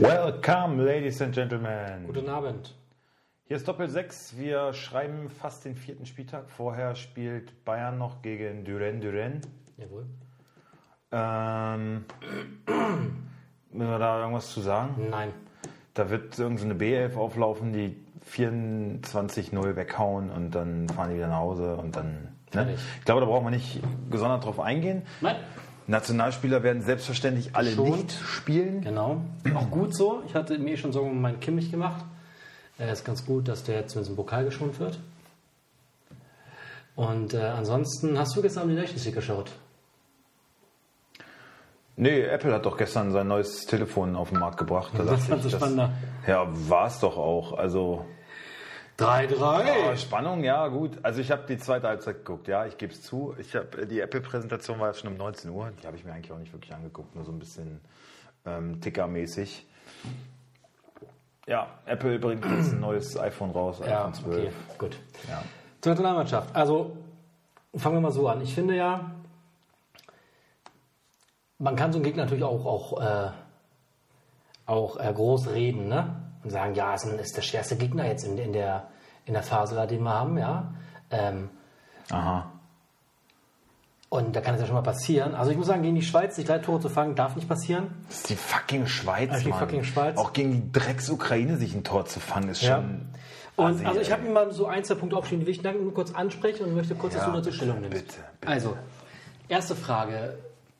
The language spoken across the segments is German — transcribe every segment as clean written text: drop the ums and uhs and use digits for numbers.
Welcome, Ladies and Gentlemen. Guten Abend. Hier ist Doppel 6. Wir schreiben fast den 4. Spieltag. Vorher spielt Bayern noch gegen Duren. Jawohl. Müssen wir da irgendwas zu sagen? Nein. Da wird irgendeine B11 auflaufen, die 24-0 weghauen und dann fahren die wieder nach Hause und dann... Ne? Ich glaube, da brauchen wir nicht gesondert drauf eingehen. Nein. Nationalspieler werden selbstverständlich alle nicht spielen. Genau. Auch gut so. Ich hatte mir schon Sorgen um meinen Kimmich gemacht. Ist ganz gut, dass der jetzt zumindest im Pokal geschont wird. Und ansonsten, hast du gestern die Nations League geschaut? Nee, Apple hat doch gestern sein neues Telefon auf den Markt gebracht. Da Das fandst du spannender. Ja, war es doch auch. Also 3-3. ja, Spannung, ja gut. Also ich habe die zweite Halbzeit geguckt, ja, ich gebe es zu. Die Apple-Präsentation war schon um 19 Uhr. Die habe ich mir eigentlich auch nicht wirklich angeguckt, nur so ein bisschen Ticker-mäßig. Ja, Apple bringt jetzt ein neues iPhone raus, iPhone 12. Okay, gut. Ja. Zur Nationalmannschaft. Also fangen wir mal so an. Ich finde ja, man kann so einen Gegner natürlich auch groß reden, ne? Und sagen, ja, es ist der schwerste Gegner jetzt in der Phase, den wir haben, ja. Aha. Und da kann es ja schon mal passieren. Also ich muss sagen, gegen die Schweiz die 3 Tore zu fangen, darf nicht passieren. Das ist die fucking Schweiz, Also die Mann. fucking Schweiz. Auch gegen die Drecks-Ukraine sich ein Tor zu fangen, ist Ja. schon... Und also ich habe mir mal so 1, 2 Punkte aufgeschrieben, die will ich nur kurz ansprechen und möchte kurz, dass du dazu Stellung nimmst. Bitte. Also, erste Frage.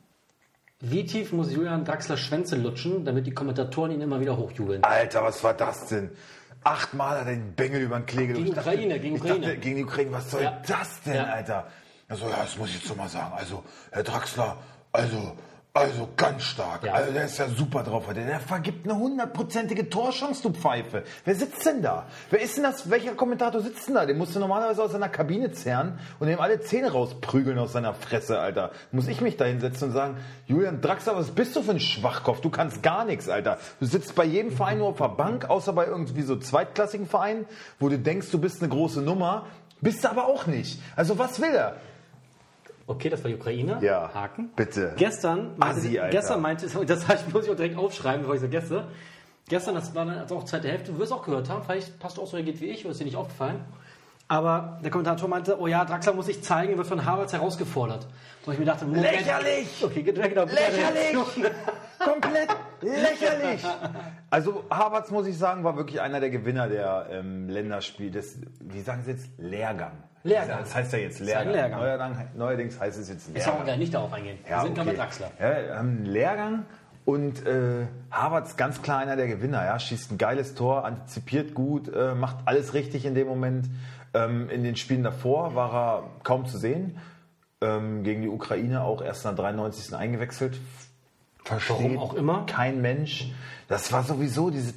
Wie tief muss Julian Draxler Schwänze lutschen, damit die Kommentatoren ihn immer wieder hochjubeln? Alter, was war das denn? 8-mal hat er den Bengel über den Klee gelegt. Gegen Ukraine. Gegen die Ukraine, was soll das denn, Ja. Alter? Also, ja, das muss ich jetzt so mal sagen. Also, Herr Draxler, also ganz stark. Ja. Also, der ist ja super drauf. Der vergibt eine 100%ige Torchance, du Pfeife. Wer sitzt denn da? Wer ist denn das? Welcher Kommentator sitzt denn da? Den musst du normalerweise aus seiner Kabine zerren und ihm alle Zähne rausprügeln aus seiner Fresse, Alter. Muss ich mich da hinsetzen und sagen, Julian Draxler, was bist du für ein Schwachkopf? Du kannst gar nichts, Alter. Du sitzt bei jedem Verein nur auf der Bank, außer bei irgendwie so zweitklassigen Vereinen, wo du denkst, du bist eine große Nummer. Bist du aber auch nicht. Also, was will er? Okay, das war die Ukraine. Ja, Haken. bitte. Gestern meinte, das muss ich auch direkt aufschreiben, bevor ich vergesse. Gestern, das war dann also auch zweite Hälfte, du wirst auch gehört haben, vielleicht hast du auch so reagiert wie ich, oder ist dir nicht aufgefallen. Aber der Kommentator meinte, oh ja, Draxler muss sich zeigen, wird von Havertz herausgefordert. Wo ich mir dachte, lächerlich! Okay, genau. Lächerlich! Komplett lächerlich! Also Havertz, muss ich sagen, war wirklich einer der Gewinner der Länderspiel. Wie sagen Sie jetzt? Lehrgang. Das heißt ja jetzt Lehrgang. Neuerdings heißt es jetzt Lehrgang. Ich kann gar nicht darauf eingehen. Ja, Wir sind gerade bei Draxler. Ja, Lehrgang und Havertz ganz klar einer der Gewinner. Ja, schießt ein geiles Tor, antizipiert gut, macht alles richtig in dem Moment. In den Spielen davor war er kaum zu sehen. Gegen die Ukraine auch erst nach 93. eingewechselt. Versteht Warum auch immer. Kein Mensch. Das war sowieso diese...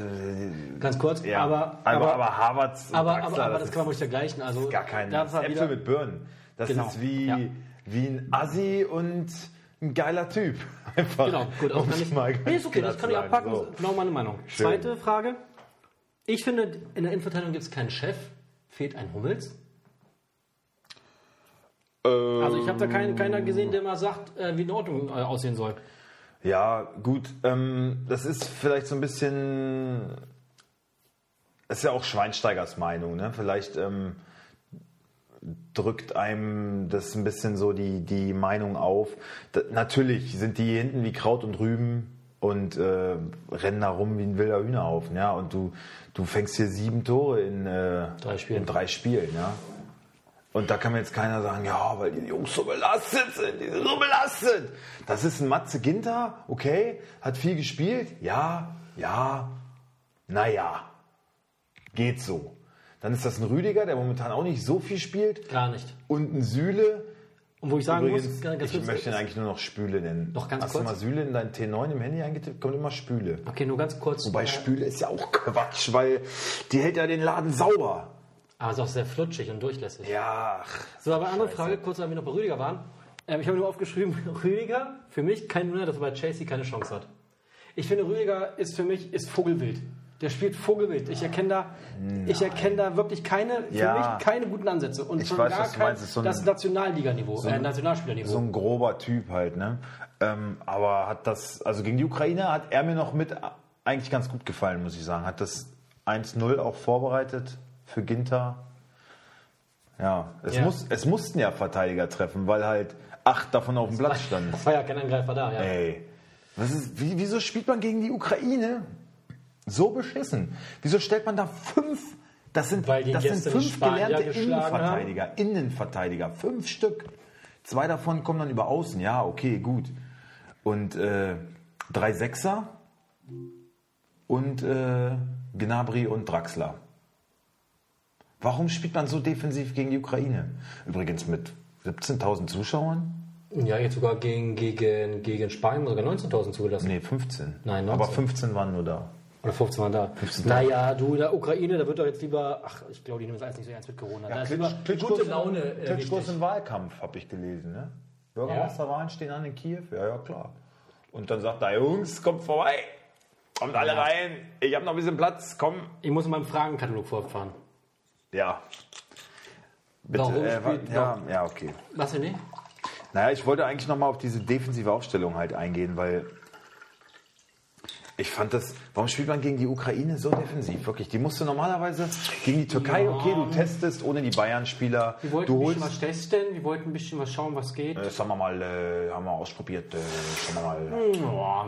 Ganz kurz, ja, aber Havertz und Draxler, aber das kann man ruhig vergleichen. Also, ist gar kein... Das war Äpfel mit Birnen. Das ist wie ein Assi und ein geiler Typ. Einfach. Genau, gut. Auch ist okay, das kann ich abpacken. So. Genau meine Meinung. Schön. Zweite Frage. Ich finde, in der Innenverteidigung gibt es keinen Chef. Fehlt ein Hummels. Also ich habe da keiner gesehen, der mal sagt, wie eine Ordnung aussehen soll. Ja, gut. Das ist vielleicht so ein bisschen... Das ist ja auch Schweinsteigers Meinung. Ne? Vielleicht drückt einem das ein bisschen so die Meinung auf. Natürlich sind die hinten wie Kraut und Rüben und rennen da rum wie ein wilder Hühnerhaufen. Ja? Und du fängst hier 7 Tore in 3 Spielen. Ja? Und da kann mir jetzt keiner sagen, ja, weil die Jungs so belastet sind, die sind so belastet. Das ist ein Matze Ginter, okay, hat viel gespielt, ja, naja, geht so. Dann ist das ein Rüdiger, der momentan auch nicht so viel spielt. Gar nicht. Und ein Süle. Und wo ich sagen Übrigens, muss, ich möchte ihn eigentlich nur noch Spüle nennen. Noch ganz Hast kurz? du mal Süle in dein T9 im Handy eingetippt, kommt immer Spüle. Okay, nur ganz kurz. Wobei Spüle ist ja auch Quatsch, weil die hält ja den Laden sauber. Aber ist auch sehr flutschig und durchlässig. Ja. So, aber andere Frage, kurz, weil wir noch bei Rüdiger waren. Ich habe nur aufgeschrieben, Rüdiger, für mich kein Wunder, dass er bei Chelsea keine Chance hat. Ich finde, Rüdiger ist für mich Vogelwild. Der spielt Vogelwild. Ich erkenne da wirklich für mich keine guten Ansätze. Und ich weiß, was du meinst. Das ist Nationalliganiveau, Nationalspielerniveau. So ein grober Typ halt, ne? Aber hat das, also gegen die Ukraine hat er mir noch mit eigentlich ganz gut gefallen, muss ich sagen. Hat das 1-0 auch vorbereitet für Ginter. Ja, es mussten ja Verteidiger treffen, weil halt 8 davon auf dem Platz standen. Das war ja kein Angreifer da, ja. Ey, wieso spielt man gegen die Ukraine so beschissen? Wieso stellt man da 5? Das sind 5 gelernte Innenverteidiger. 5 Stück. 2 davon kommen dann über Außen. Ja, okay, gut. Und 3 Sechser und Gnabry und Draxler. Warum spielt man so defensiv gegen die Ukraine? Übrigens mit 17.000 Zuschauern? Ja, jetzt sogar gegen Spanien sogar 19.000 zugelassen. Nee, 15. Nein, 19. Aber 15 waren nur da. Oder 15 waren da. 15 naja, du in der Ukraine, da wird doch jetzt lieber, ich glaube, die nehmen das alles nicht so ernst mit Corona. Ja, da ist lieber gute Laune Klitschko ist wichtig. im Wahlkampf, habe ich gelesen. Ne? Bürgermeisterwahlen stehen an in Kiew. Ja, klar. Und dann sagt er, Jungs, kommt vorbei. Kommt alle rein. Ich habe noch ein bisschen Platz. Komm. Ich muss in meinem Fragenkatalog fortfahren. Ja. Bitte. Warum spielt ja, okay. Was denn nicht? Naja, ich wollte eigentlich nochmal auf diese defensive Aufstellung halt eingehen, weil ich fand das, warum spielt man gegen die Ukraine so defensiv? Wirklich, die musst du normalerweise gegen die Türkei, okay, du testest ohne die Bayern-Spieler. Wir wollten ein bisschen was testen, wir wollten ein bisschen was schauen, was geht. Das haben wir mal haben wir ausprobiert. Schauen wir mal.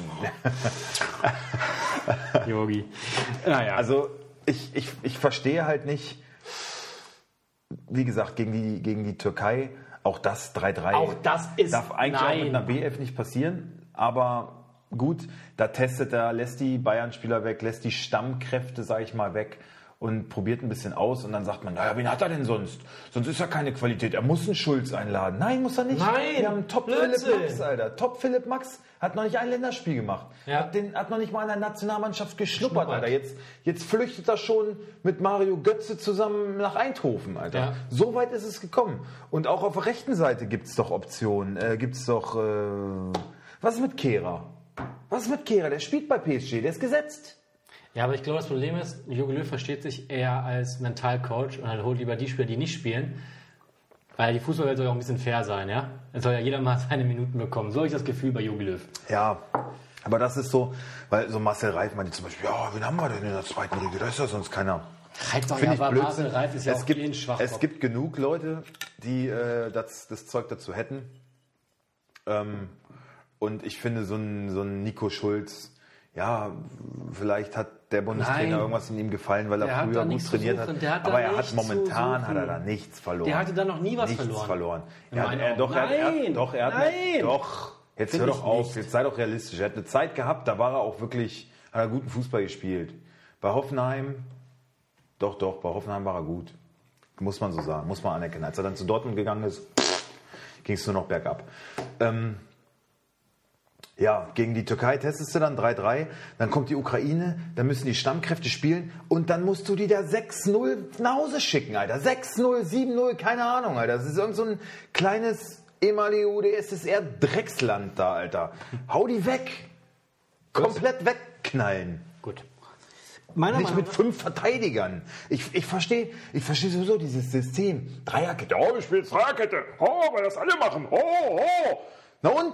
Yogi. Naja. Also ich verstehe halt nicht, wie gesagt, gegen die Türkei, auch das 3-3 Auch das ist, darf eigentlich auch mit einer BF nicht passieren, aber gut, da lässt die Bayern-Spieler weg, lässt die Stammkräfte, sage ich mal, weg und probiert ein bisschen aus und dann sagt man, naja, wen hat er denn sonst? Sonst ist ja keine Qualität, er muss einen Schulz einladen. Nein, muss er nicht. Nein, wir haben Top-Philipp Max, Alter. Top-Philipp Max hat noch nicht ein Länderspiel gemacht. Ja. Hat noch nicht mal in der Nationalmannschaft geschnuppert, Alter. Jetzt flüchtet er schon mit Mario Götze zusammen nach Eindhoven, Alter. Ja. So weit ist es gekommen. Und auch auf der rechten Seite gibt es doch Optionen. Was ist mit Kehrer? Der spielt bei PSG, der ist gesetzt. Ja, aber ich glaube, das Problem ist, Jogi Löw versteht sich eher als Mentalcoach und holt lieber die Spieler, die nicht spielen. Weil die Fußballwelt soll ja auch ein bisschen fair sein, ja? Es soll ja jeder mal seine Minuten bekommen. So habe ich das Gefühl bei Jogi Löw. Ja, aber das ist so, weil so Marcel Reif meinte zum Beispiel, ja, wen haben wir denn in der zweiten Liga? Da ist ja sonst keiner. Finde ich Blödsinn. Reif ist ja auch ein Schwachkopf. Es gibt genug Leute, die das Zeug dazu hätten. Und ich finde, so ein Nico Schulz, ja, vielleicht hat der Bundestrainer irgendwas in ihm gefallen, weil er früher gut trainiert hat. Aber er hat momentan da nichts verloren. Der hatte da noch nie was verloren. Er hat jetzt hör doch auf, jetzt sei doch realistisch. Er hat eine Zeit gehabt, da war er auch wirklich, hat er guten Fußball gespielt. Bei Hoffenheim, bei Hoffenheim war er gut. Muss man so sagen, muss man anerkennen. Als er dann zu Dortmund gegangen ist, ging es nur noch bergab. Ja, gegen die Türkei testest du dann 3-3, dann kommt die Ukraine, dann müssen die Stammkräfte spielen und dann musst du die da 6-0 nach Hause schicken, Alter. 6-0, 7-0, keine Ahnung, Alter. Das ist irgend so ein kleines ehemalige UdSSR-Drecksland da, Alter. Hau die weg. Komplett wegknallen. Gut. Nicht mit 5 Verteidigern. Ich verstehe sowieso dieses System. Dreierkette. Oh, wir spielen jetzt Dreierkette. Oh, weil das alle machen. Oh. Na und?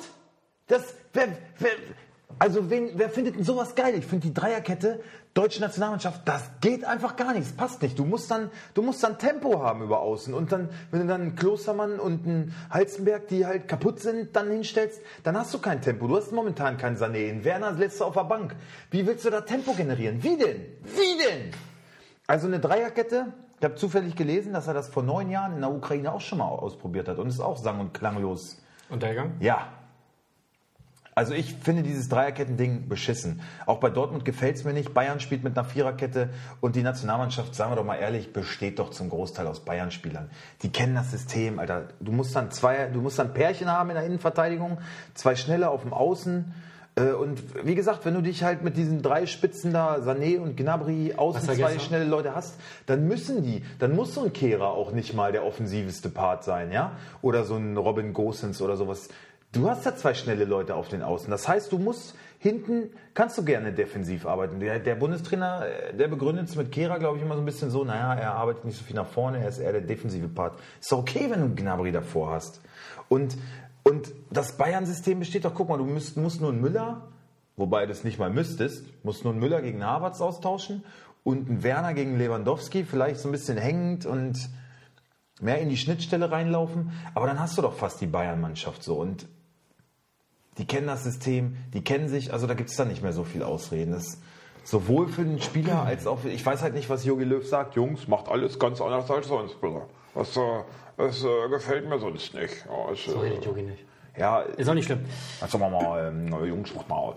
Wer findet denn sowas geil? Ich finde die Dreierkette, deutsche Nationalmannschaft, das geht einfach gar nicht. Das passt nicht. Du musst dann Tempo haben über außen. Und dann, wenn du dann einen Klostermann und einen Halzenberg, die halt kaputt sind, dann hinstellst, dann hast du kein Tempo. Du hast momentan keinen Sané. In Werner lässt du auf der Bank. Wie willst du da Tempo generieren? Wie denn? Also eine Dreierkette, ich habe zufällig gelesen, dass er das vor 9 Jahren in der Ukraine auch schon mal ausprobiert hat. Und ist auch sang- und klanglos. Untergegangen? Ja. Also ich finde dieses Dreierketten-Ding beschissen. Auch bei Dortmund gefällt es mir nicht. Bayern spielt mit einer Viererkette und die Nationalmannschaft, sagen wir doch mal ehrlich, besteht doch zum Großteil aus Bayern-Spielern. Die kennen das System, Alter. Du musst dann Pärchen haben in der Innenverteidigung, 2 Schnelle auf dem Außen. Und wie gesagt, wenn du dich halt mit diesen 3 Spitzen da, Sané und Gnabry, außen 2 schnelle Leute hast, dann muss so ein Kehrer auch nicht mal der offensiveste Part sein, ja? Oder so ein Robin Gosens oder sowas. Du hast da 2 schnelle Leute auf den Außen. Das heißt, du musst hinten, kannst du gerne defensiv arbeiten. Der Bundestrainer, der begründet es mit Kehrer, glaube ich, immer so ein bisschen so, naja, er arbeitet nicht so viel nach vorne, er ist eher der defensive Part. Ist doch okay, wenn du Gnabry davor hast. Und das Bayern-System besteht doch, guck mal, du musst nur einen Müller wobei du es nicht mal müsstest, musst nur einen Müller gegen Havertz austauschen und einen Werner gegen Lewandowski, vielleicht so ein bisschen hängend und mehr in die Schnittstelle reinlaufen, aber dann hast du doch fast die Bayern-Mannschaft so und die kennen das System, die kennen sich, also da gibt es dann nicht mehr so viel Ausreden. Das sowohl für den Spieler als auch für, ich weiß halt nicht, was Jogi Löw sagt, Jungs, macht alles ganz anders als sonst, Bruder. Das gefällt mir sonst nicht. Ja, So redet Jogi nicht. Ja, Ist auch nicht schlimm. also machen wir mal, Jungs, macht mal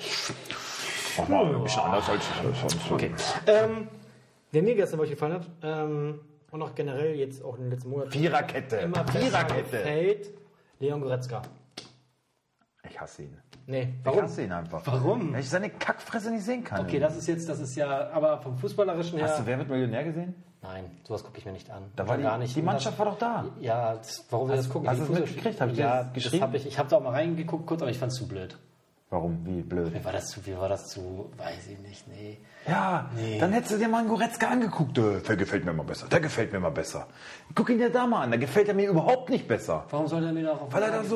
ein bisschen anders als sonst. Okay. Wer mir gestern wirklich gefallen hat, und auch generell jetzt auch in den letzten Monaten Viererkette. immer besser gefällt, Leon Goretzka. Ich hasse ihn. Nee, Ich warum? hasse ihn einfach. Warum? Weil ich seine Kackfresse nicht sehen kann. Okay, das ist ja, aber vom Fußballerischen her... Hast du Wer wird Millionär gesehen? Nein, sowas gucke ich mir nicht an. Da war gar nicht. die Mannschaft war doch da. Ja, warum wir das gucken? Hast du es mitgekriegt? Hab ich dir das geschrieben? Ich habe da auch mal reingeguckt kurz, aber ich fand es zu blöd. Warum? Wie blöd. Mir war das zu, weiß ich nicht, nee. Ja, dann hättest du dir mal einen Goretzka angeguckt. Der gefällt mir mal besser. Der gefällt mir mal besser. Guck ihn dir da mal an. Da gefällt er mir überhaupt nicht besser. Warum soll er mir da auch... Weil er da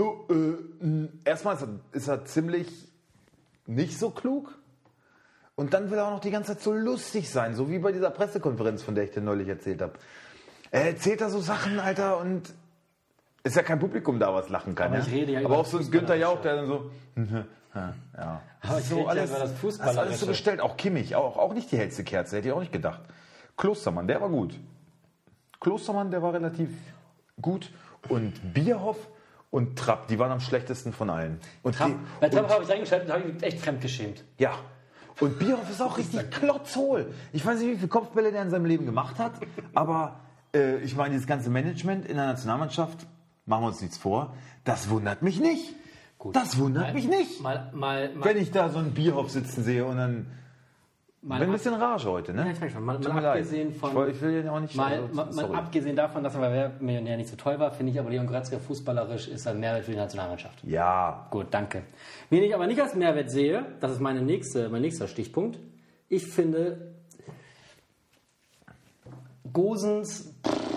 erstmal ist er ziemlich nicht so klug. Und dann will er auch noch die ganze Zeit so lustig sein. So wie bei dieser Pressekonferenz, von der ich dir neulich erzählt habe. Er erzählt da so Sachen, Alter, und ist ja kein Publikum da, was lachen kann. Aber ja? ich rede ja aber über auch so ein Günther Jauch, der dann so... ja. Aber ich so rede alles, ja über das das ist Fußballerische. alles so gestellt. Auch Kimmich, auch nicht die hellste Kerze, hätte ich auch nicht gedacht. Klostermann, der war gut. Klostermann, der war relativ gut. Und Bierhoff und Trapp, die waren am schlechtesten von allen. Und Bei Trapp habe ich eingeschaltet und habe ich mich echt fremdgeschämt. ja. Und Bierhoff ist auch richtig klotzhohl. Ich weiß nicht, wie viele Kopfbälle der in seinem Leben gemacht hat, aber ich meine, dieses ganze Management in der Nationalmannschaft, machen wir uns nichts vor, das wundert mich nicht. Gut. Das wundert mich nicht. Wenn ich da so einen Bierhoff sitzen sehe und dann... bin ein bisschen Rage heute, ne? Ja, ich weiß schon. Mal Tut mir leid. abgesehen von... Ich will ja auch nicht... Mal sorry. abgesehen davon, dass er bei Wer Millionär nicht so toll war, finde ich aber Leon Goretzka fußballerisch ist ein Mehrwert für die Nationalmannschaft. Ja. Gut, danke. Wen ich aber nicht als Mehrwert sehe, das ist mein nächster Stichpunkt. Ich finde, Gosens,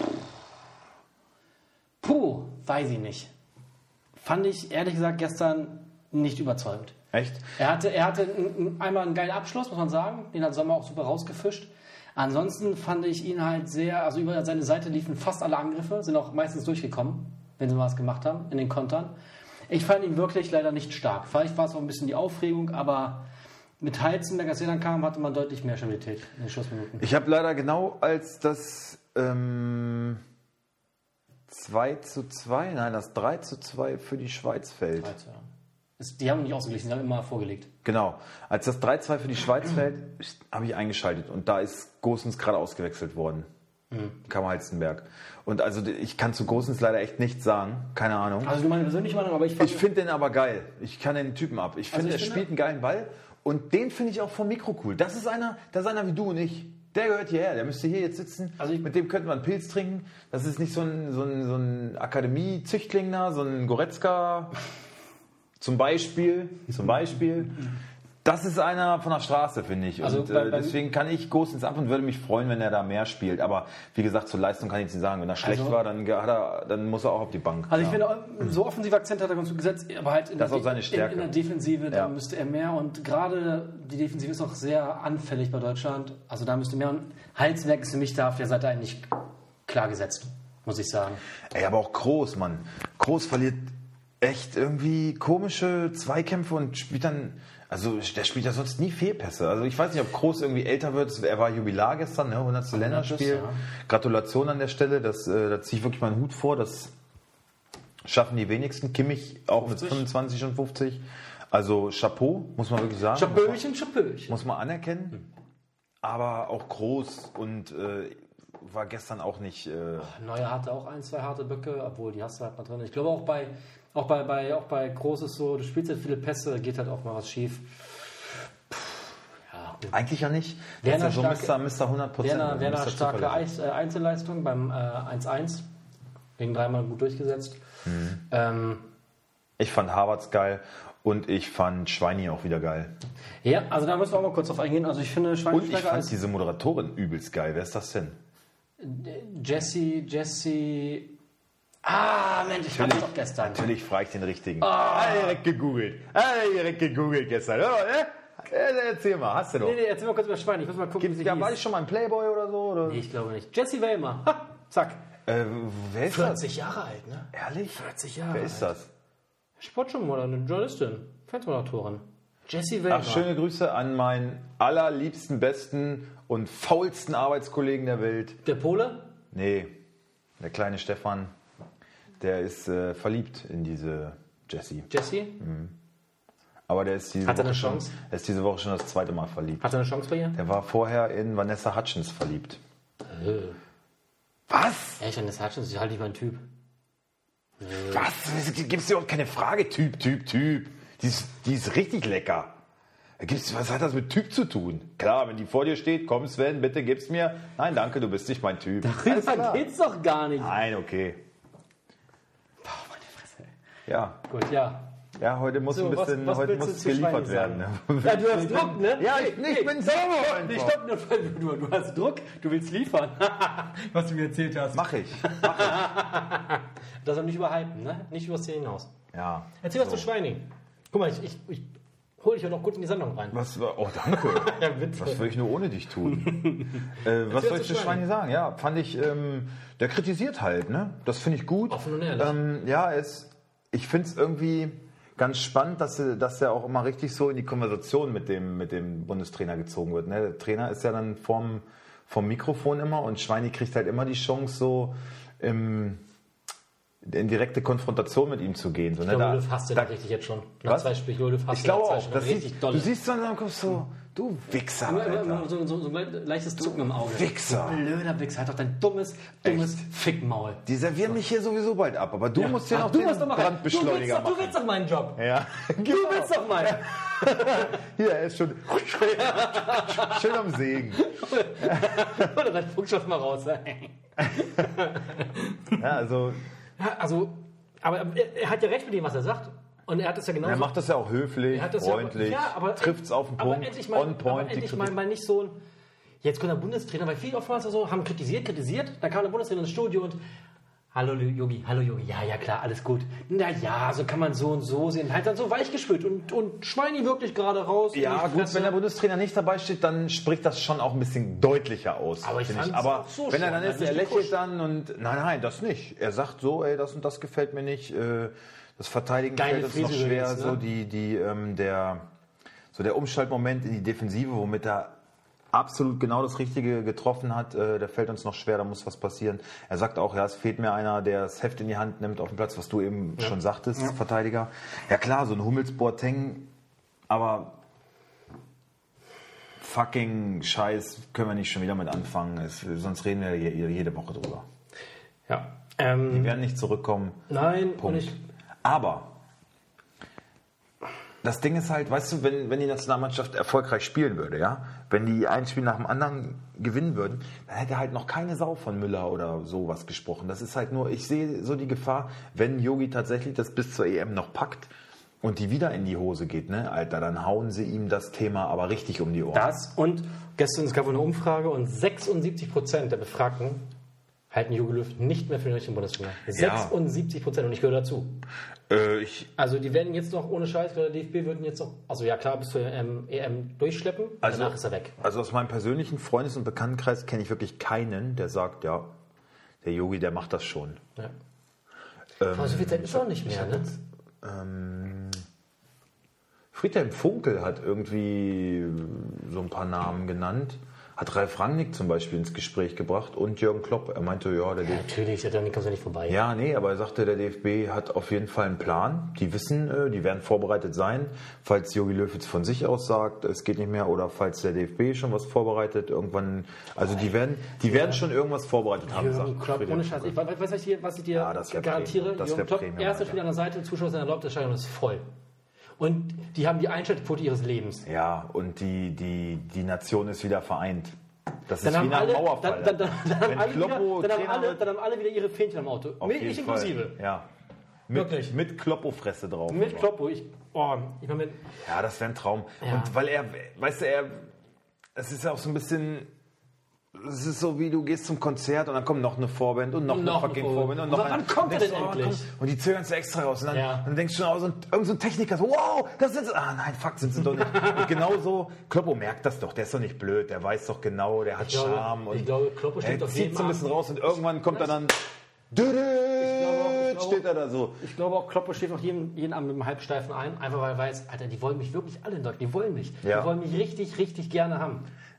weiß ich nicht. Fand ich ehrlich gesagt gestern nicht überzeugend. Echt? Er hatte einmal einen geilen Abschluss, muss man sagen. Den hat Sommer auch super rausgefischt. Ansonsten fand ich ihn halt sehr, also über seine Seite liefen fast alle Angriffe, sind auch meistens durchgekommen, wenn sie mal was gemacht haben in den Kontern. Ich fand ihn wirklich leider nicht stark. Vielleicht war es auch ein bisschen die Aufregung, aber mit Heizenberg, als er dann kam, hatte man deutlich mehr Stabilität in den Schlussminuten. Ich habe leider genau als das 2:2, nein, das 3:2 für die Schweiz fällt. Die haben nicht ausgeglichen, die haben immer vorgelegt. Genau. Als das 3:2 für die Schweiz fällt, habe ich eingeschaltet. Und da ist Gosens gerade ausgewechselt worden. Kam Heizenberg. Und also ich kann zu Gosens leider echt nichts sagen. Keine Ahnung. Also du meine persönliche Meinung, aber ich finde den aber geil. Ich kann den Typen ab. Ich finde, er spielt einen geilen Ball. Und den finde ich auch vom Mikro cool. Das ist einer wie du und ich. Der gehört hierher. Der müsste hier jetzt sitzen. Also mit dem könnte man einen Pilz trinken. Das ist nicht so ein Akademie-Züchtling da, so ein Goretzka... Zum Beispiel. Das ist einer von der Straße, finde ich. Also und deswegen kann ich Gosens ab und würde mich freuen, wenn er da mehr spielt. Aber wie gesagt, zur Leistung kann ich nicht sagen. Wenn er schlecht war, dann muss er auch auf die Bank. Also ich finde, so offensive Akzente hat er ganz gut gesetzt, aber halt in das ist auch seine Stärke. In der Defensive, da müsste er mehr. Und gerade die Defensive ist auch sehr anfällig bei Deutschland. Also da müsste mehr. Und Heizenberg ist für mich da auf der Seite eigentlich klar gesetzt, muss ich sagen. Ey, aber auch Kroos, Mann. Kroos verliert echt irgendwie komische Zweikämpfe und spielt dann, also der spielt ja sonst nie Fehlpässe. Also ich weiß nicht, ob Kroos irgendwie älter wird. Er war Jubilar gestern, ne? 100. Länderspiel. Ja. Gratulation an der Stelle. Da ziehe ich wirklich meinen Hut vor. Das schaffen die wenigsten. Kimmich auch 50. Mit 25 und 50. Also Chapeau, muss man wirklich sagen. Chapeauchen. Muss man anerkennen. Aber auch Kroos und war gestern auch nicht... Neuer hatte auch 1, 2 harte Böcke, obwohl die hast du halt mal drin. Ich glaube auch bei Kroos ist so, du spielst halt viele Pässe, geht halt auch mal was schief. Ja, eigentlich ja nicht. Werner ist ja so Mr. 100%. Werner starke Einzelleistung beim 1:1. Gegen 3-mal gut durchgesetzt. Ich fand Havertz geil und ich fand Schweini auch wieder geil. Ja, also da müssen wir auch mal kurz drauf eingehen. Also ich finde Schweini und ich fand diese Moderatorin übelst geil. Wer ist das denn? Jessie Mensch, ich hab's doch gestern. Natürlich frage ich den richtigen. Direkt gegoogelt gestern. Erzähl mal, hast du doch. Nee, erzähl mal kurz über Schwein. Ich muss mal gucken, wie sie War hieß. ich schon mal ein Playboy oder so? Oder? Nee, ich glaube nicht. Jessie Wellmer. Ha, zack. Wer ist 40 Jahre alt, ne? Ehrlich? 40 Jahre Wer ist das? Sportjournalistin, eine Journalistin, Fernsehmoderatorin. Jessie Wellmer. Ach, schöne Grüße an meinen allerliebsten, besten und faulsten Arbeitskollegen der Welt. Der Pole? Nee, der kleine Stefan, der ist verliebt in diese Jessie. Jessie? Aber der ist diese Hat er Woche eine Chance? Er ist diese Woche schon das zweite Mal verliebt. Hat er eine Chance bei ihr? Der war vorher in Vanessa Hudgens verliebt. Was? Echt, das hat schon, sie ist halt nicht mein Typ. Was? Gibt's dir auch keine Frage? Typ. Die ist richtig lecker. Was hat das mit Typ zu tun? Klar, wenn die vor dir steht, komm Sven, bitte gib's mir. Nein, danke, du bist nicht mein Typ. Darüber geht's doch gar nicht. Nein, okay. Boah, meine Fresse. Ja. Gut, ja. Ja, heute muss So, ein bisschen, was heute willst muss du zu geliefert Schweini werden. sagen? Ja, du hast Druck, ne? Ja, ich bin sauer Nee, einfach. stopp, du hast Druck, du willst liefern. Was du mir erzählt hast. Mach ich. Das soll nicht überhypen, ne? Nicht übers Ziel hinaus. Ja. Erzähl was zu Schweini. Guck mal, ich hole dich ja noch kurz in die Sendung rein. Oh, danke. Ja, bitte. Was würde ich nur ohne dich tun? Was soll ich zu Schweini sagen? Ja, fand ich, der kritisiert halt, ne? Das finde ich gut. Offen und ehrlich. Ich finde es irgendwie ganz spannend, dass er auch immer richtig so in die Konversation mit dem Bundestrainer gezogen wird. Ne? Der Trainer ist ja dann vom Mikrofon immer und Schweini kriegt halt immer die Chance, so in direkte Konfrontation mit ihm zu gehen. So, Ich glaube, Löw hasst den richtig jetzt schon. Nach Was? 2 Spielen, Löw hasst Ich glaube den nach auch. 2 Spielen richtig doll. Du siehst dann am Kopf so, du Wichser, Alter. So ein leichtes Zucken im Auge. Wichser. Du blöder Wichser, halt doch dein dummes Fickmaul. Die servieren mich hier sowieso bald ab, aber du musst ja noch du den musst doch machen. Brandbeschleuniger Du willst doch meinen Job. Ja, Du willst doch meinen. Hier, er ist schon schön am Sägen. Oder dein Funkstoff mal raus. Ja, also Ja, also, aber er hat ja recht mit dem, was er sagt. Und er hat es ja genauso. er macht das ja auch höflich, Er hat das freundlich, trifft's auf den Punkt, on point. Aber endlich mal nicht so ein... Jetzt kommt der Bundestrainer, weil viele oftmals so haben kritisiert. Dann kam der Bundestrainer ins Studio und hallo Yogi, ja klar, alles gut. Na ja, so kann man so und so sehen. Halt dann so weichgespült und Schweini wirklich gerade raus. Ja gut, wenn der Bundestrainer nicht dabei steht, dann spricht das schon auch ein bisschen deutlicher aus. Aber ich finde fand's Aber auch so wenn er schon, dann ist, nicht er lächelt gepusht. dann und nein, das nicht. Er sagt so, ey, das und das gefällt mir nicht. Das Verteidigen Geile fällt uns noch Frise schwer. übrigens, ne? So der Umschaltmoment in die Defensive, womit er absolut genau das Richtige getroffen hat, der fällt uns noch schwer, da muss was passieren. Er sagt auch, ja, es fehlt mir einer, der das Heft in die Hand nimmt auf dem Platz, was du eben schon sagtest, Verteidiger. Ja klar, so ein Hummels Boateng, aber fucking Scheiß können wir nicht schon wieder mit anfangen, sonst reden wir jede Woche drüber. Ja. Die werden nicht zurückkommen. Nein, Punkt. und Aber das Ding ist halt, weißt du, wenn die Nationalmannschaft erfolgreich spielen würde, ja, wenn die ein Spiel nach dem anderen gewinnen würden, dann hätte halt noch keine Sau von Müller oder sowas gesprochen. Das ist halt nur, ich sehe so die Gefahr, wenn Yogi tatsächlich das bis zur EM noch packt und die wieder in die Hose geht, ne, Alter, dann hauen sie ihm das Thema aber richtig um die Ohren. das und gestern, es gab eine Umfrage und 76% der Befragten halten Jogi Löw nicht mehr für den richtigen Bundestrainer. 76% und ich gehöre dazu. Also die werden jetzt noch, ohne Scheiß, der DFB würden jetzt noch, also ja klar, bis zur EM durchschleppen, danach ist er weg. Also aus meinem persönlichen Freundes- und Bekanntenkreis kenne ich wirklich keinen, der sagt, ja, der Yogi, der macht das schon. Ja. Aber so viel Zeit ist auch nicht mehr, ne? Friedhelm Funkel hat irgendwie so ein paar Namen genannt. Hat Ralf Rangnick zum Beispiel ins Gespräch gebracht und Jürgen Klopp. Er meinte, ja, der DFB... Natürlich, da kommst du nicht vorbei. Ja, nee, aber er sagte, der DFB hat auf jeden Fall einen Plan. Die wissen, die werden vorbereitet sein. Falls Jogi Löw jetzt von sich aus sagt, es geht nicht mehr, oder falls der DFB schon was vorbereitet, irgendwann... Also die werden schon irgendwas vorbereitet haben. Jürgen Klopp, ohne Scheiß. Ich weiß, was ich dir garantiere. Jürgen Klopp, erster Spiel an der Seite, Zuschauer sind erlaubt, das Stadion ist voll. Und die haben die Einschaltquote ihres Lebens. Ja, und die Nation ist wieder vereint. Das ist Dann wie nach haben dem Mauerfall. Dann haben alle wieder ihre Fähnchen am Auto. Ich inklusive. Ja. Wirklich. Mit Kloppo-Fresse drauf. Mit Kloppo. Ja, das wäre ein Traum. Ja. Und weil es ist ja auch so ein bisschen es ist so, wie du gehst zum Konzert und dann kommt noch eine Vorband und noch eine fucking Vorband und noch Aber wann kommt der denn endlich? Und die zögern es extra raus. Und dann denkst du schon, irgend so ein Techniker so, wow, das sind sie. Ah nein, fuck, sind sie doch nicht. Und genauso, Kloppo merkt das doch, der ist doch nicht blöd, der weiß doch genau, der hat Charme. Ich glaube, Kloppo steht auf jeden zieht so ein bisschen raus und irgendwann kommt er dann... steht er da so. Ich glaube auch, Kloppo steht noch jeden Abend mit einem Halbsteifen ein, einfach weil er weiß, Alter, die wollen mich wirklich alle in Deutschland, die wollen mich. Ja. Die wollen mich richtig, richtig gerne haben.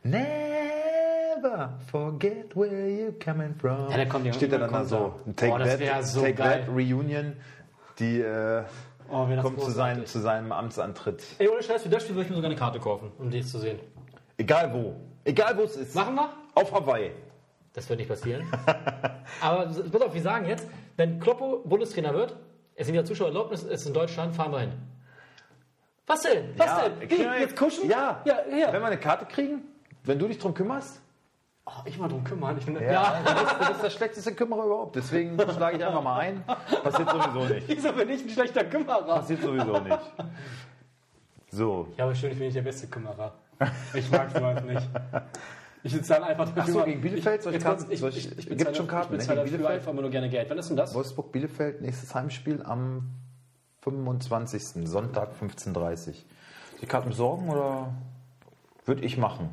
Never forget where you coming from. Ja, der kommt, steht er dann da so. Take That Reunion, die kommt zu seinem Amtsantritt. Ey, ohne Scheiß, für das Spiel würde ich mir sogar eine Karte kaufen, um dich zu sehen. Egal wo es ist. Machen wir? Auf Hawaii. Das wird nicht passieren. Aber pass auf, wir sagen jetzt, wenn Kloppo Bundestrainer wird, es sind ja Zuschauererlaubnis, es ist in Deutschland, fahren wir hin. Was denn? Wie? Jetzt kuschen? Ja. Her. Wenn wir eine Karte kriegen, wenn du dich drum kümmerst. Oh, ich mal drum kümmern. Du bist der schlechteste Kümmerer überhaupt. Deswegen schlage ich einfach mal ein. Passiert sowieso nicht. Wieso bin ich ein schlechter Kümmerer? Passiert sowieso nicht. So. Ja, aber schön, ich bin nicht der beste Kümmerer. Ich mag es einfach nicht. Ich sitze dann einfach... Achso, gegen Bielefeld? Ich gibt schon Karten, gegen Bielefeld? Einfach immer nur gerne Geld. Wann ist denn das? Wolfsburg-Bielefeld, nächstes Heimspiel am 25. Sonntag 15:30 Uhr. Die Karten besorgen oder würde ich machen?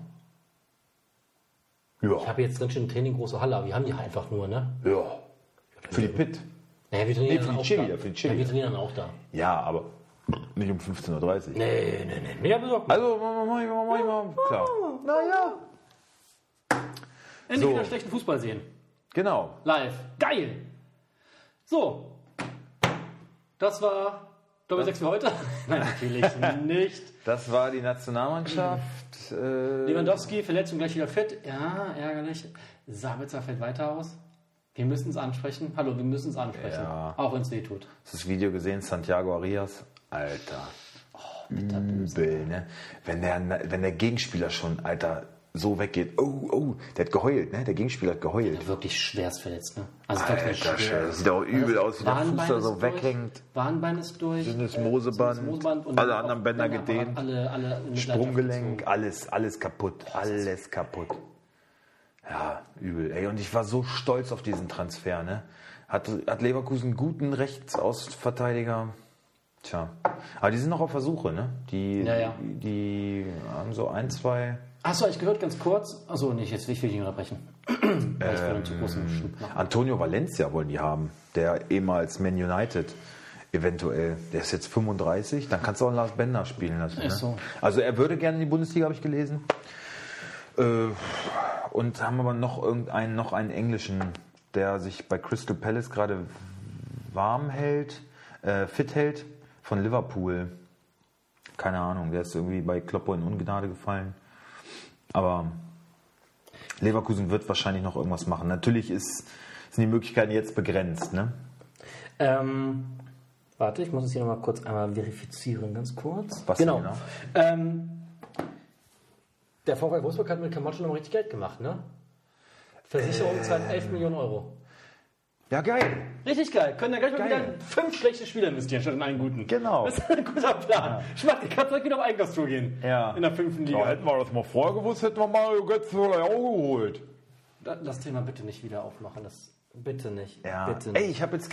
Ja. Ich habe jetzt drin schon Training große Halle, aber wir haben die einfach nur, ne? Ja. Für die Pit. Naja, wir trainieren für die auch Chili, da. für die Chili. Ja, wir trainieren dann auch da. Ja, aber nicht um 15:30 Uhr. Nee. Mehr besorgt. Also, manchmal, klar. Naja. Endlich wieder schlechten Fußball sehen. Genau. Live. Geil. So. Das war Doppel-6 für heute. Nein, natürlich nicht. Das war die Nationalmannschaft. Lewandowski, Verletzung, gleich wieder fit. Ja, ärgerlich. Sabitzer fällt weiter aus. Wir müssen es ansprechen. Hallo, wir müssen es ansprechen. Ja. Auch wenn es weh tut. Hast du das Video gesehen? Santiago Arias? Alter. Übel, ne? Wenn der Gegenspieler schon, Alter, so weggeht. Oh, der hat geheult, ne? Der Gegenspieler hat geheult. Ja, wirklich schwerst verletzt, ne? Also Alter, schwer. Das sieht auch übel aus, wie der Fuß da so weghängt. Warnbein ist durch. Dünnes Moseband. Und alle anderen Bänder gedehnt. Alle Sprunggelenk, alles kaputt. Alles kaputt. Ja, übel. Ey, und ich war so stolz auf diesen Transfer, ne? Hat Leverkusen einen guten Rechtsaußenverteidiger. Tja. Aber die sind noch auf Versuche, ne? Die haben so 1, 2... Achso, ich gehört ganz kurz. Achso, nicht, jetzt will ich nicht unterbrechen. Weil ich für einen zu großen Schnitt mache. Antonio Valencia wollen die haben. Der ehemals Man United eventuell. Der ist jetzt 35. Dann kannst du auch Lars Bender spielen lassen. Ne? So. Also er würde gerne in die Bundesliga, habe ich gelesen. Und haben aber noch einen englischen, der sich bei Crystal Palace gerade fit hält, von Liverpool. Keine Ahnung, der ist irgendwie bei Kloppo in Ungnade gefallen. Aber Leverkusen wird wahrscheinlich noch irgendwas machen. Natürlich sind die Möglichkeiten jetzt begrenzt, ne? Warte, ich muss es hier nochmal kurz einmal verifizieren, ganz kurz. Was genau. Der VfL Wolfsburg hat mit Camacho nochmal richtig Geld gemacht, ne? Versicherung zahlt 11 Millionen Euro. Ja, geil. Richtig geil. Können dann gleich mal wieder in 5 schlechte Spieler investieren, statt in einen guten. Genau. Das ist ein guter Plan. Ja. Schmack, kannst direkt wieder auf Einkaufstour gehen. Ja. In der 5. Liga. Ja, hätten wir das mal vorher gewusst, hätten wir Mario Götze auch geholt. Das Thema bitte nicht wieder aufmachen. Bitte nicht. Ja. Bitte nicht. Ey, ich habe jetzt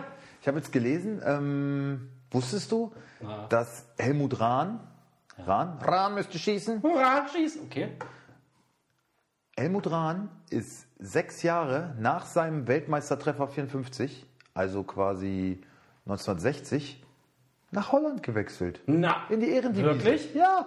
gelesen, wusstest du, dass Helmut Rahn müsste schießen? Hurra, schießen. Okay. Helmut Rahn ist 6 Jahre nach seinem Weltmeistertreffer 54, also quasi 1960, nach Holland gewechselt. Na, in die Ehrendivisie. Wirklich? Ja.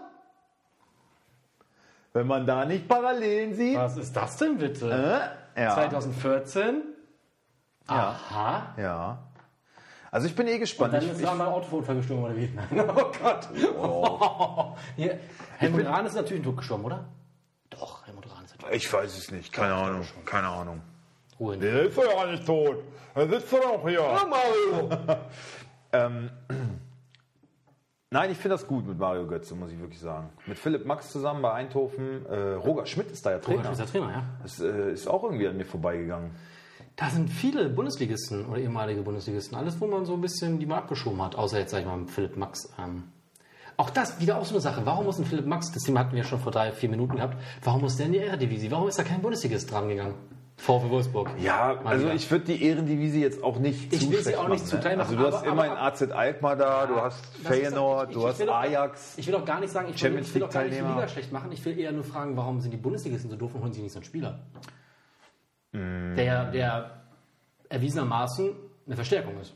Wenn man da nicht Parallelen sieht. Was ist das denn bitte? Ja. 2014? Ja. Aha. Ja. Also ich bin gespannt. Und dann ist mal Autounfall gestorben oder wie? Oh Gott. Oh. Hier, Helmut Rahn ist natürlich ein Druck gestorben, oder? Doch, Helmut Rahn ist natürlich. Ich weiß es nicht. Keine Ahnung. Ruhe. Der ist doch ja nicht tot. Er sitzt doch noch hier. Ja, Mario. Nein, ich finde das gut mit Mario Götze, muss ich wirklich sagen. Mit Philipp Max zusammen bei Eindhoven. Roger Schmidt ist da ja Trainer. Roger Schmidt ist der Trainer, ja. Das ist auch irgendwie an mir vorbeigegangen. Da sind viele Bundesligisten oder ehemalige Bundesligisten. Alles, wo man so ein bisschen die mal abgeschoben hat. Außer jetzt, sag ich mal, mit Philipp Max. Auch das, wieder auch so eine Sache. Warum muss ein Philipp Max, das Thema hatten wir ja schon vor 3-4 Minuten gehabt, warum muss der in die Eredivisie? Warum ist da kein Bundesligist dran gegangen? VfL Wolfsburg. Ja, also ich würde die Ehrendivisie jetzt auch nicht Ich will sie auch nicht zu klein machen. Also du hast immerhin AZ Alkmaar da, du hast Feyenoord, du hast Ajax. Ich will auch gar nicht sagen, ich will auch gar nicht die Liga schlecht machen. Ich will eher nur fragen, warum sind die Bundesligisten so doof und holen sich nicht so einen Spieler? Der erwiesenermaßen eine Verstärkung ist.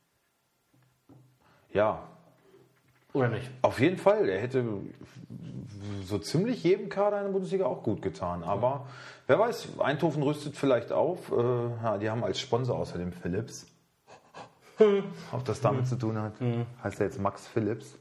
Ja. Oder nicht? Auf jeden Fall. Er hätte so ziemlich jedem Kader in der Bundesliga auch gut getan. Aber wer weiß, Eindhoven rüstet vielleicht auf. Die haben als Sponsor außerdem Philips. Ob das damit zu tun hat. Heißt er jetzt Max Philips?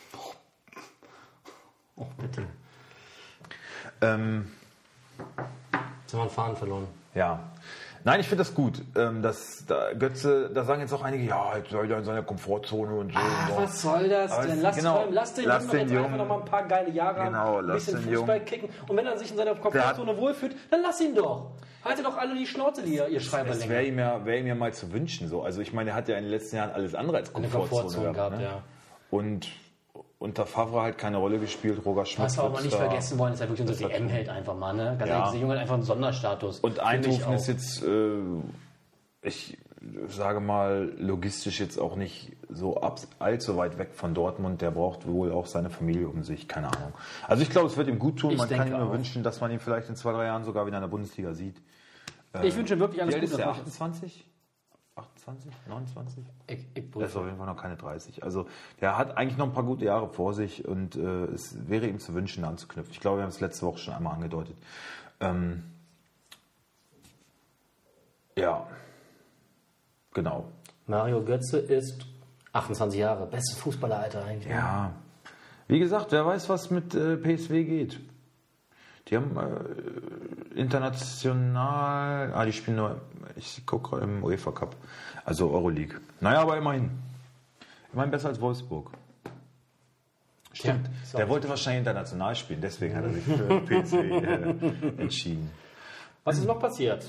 Oh, bitte. Jetzt haben wir einen Faden verloren. Ja. Nein, ich finde das gut. Götze, da sagen jetzt auch einige, ja, jetzt soll er in seiner Komfortzone und so. Was soll das denn? Lass den Jungen einfach noch mal ein paar geile Jahre haben, ein bisschen Fußball kicken. Und wenn er sich in seiner Komfortzone wohlfühlt, dann lass ihn doch. Haltet doch alle die Schnauze, die ihr Schreiber länger. Es wäre ihm ja mal zu wünschen. So. Also ich meine, er hat ja in den letzten Jahren alles andere als Komfortzone gehabt. Ne? Ja. Und unter Favre halt keine Rolle gespielt, Roger Schmidt. Was wir aber nicht vergessen wollen, ist ja wirklich unser WM-Held einfach mal. Ne? Ganz ehrlich, dieser Junge hat einfach einen Sonderstatus. Und Eindhoven ist jetzt, ich sage mal, logistisch jetzt auch nicht so allzu weit weg von Dortmund. Der braucht wohl auch seine Familie um sich, keine Ahnung. Also ich glaube, es wird ihm gut tun. Man kann ihm nur wünschen, dass man ihn vielleicht in 2-3 Jahren sogar wieder in der Bundesliga sieht. Ich wünsche wirklich alles Gute. Ist der 28? 28, 29? Der ist auf jeden Fall noch keine 30. Also der hat eigentlich noch ein paar gute Jahre vor sich und es wäre ihm zu wünschen, anzuknüpfen. Ich glaube, wir haben es letzte Woche schon einmal angedeutet. Ja, genau. Mario Götze ist 28 Jahre. Bestes Fußballeralter eigentlich. Ja, wie gesagt, wer weiß, was mit PSW geht. Die haben international... die spielen nur... Ich gucke gerade im UEFA Cup. Also Euroleague. Naja, aber immerhin. Immerhin besser als Wolfsburg. Stimmt. Ja, der wollte wahrscheinlich international spielen. Deswegen hat er sich für PSW entschieden. Was ist noch passiert?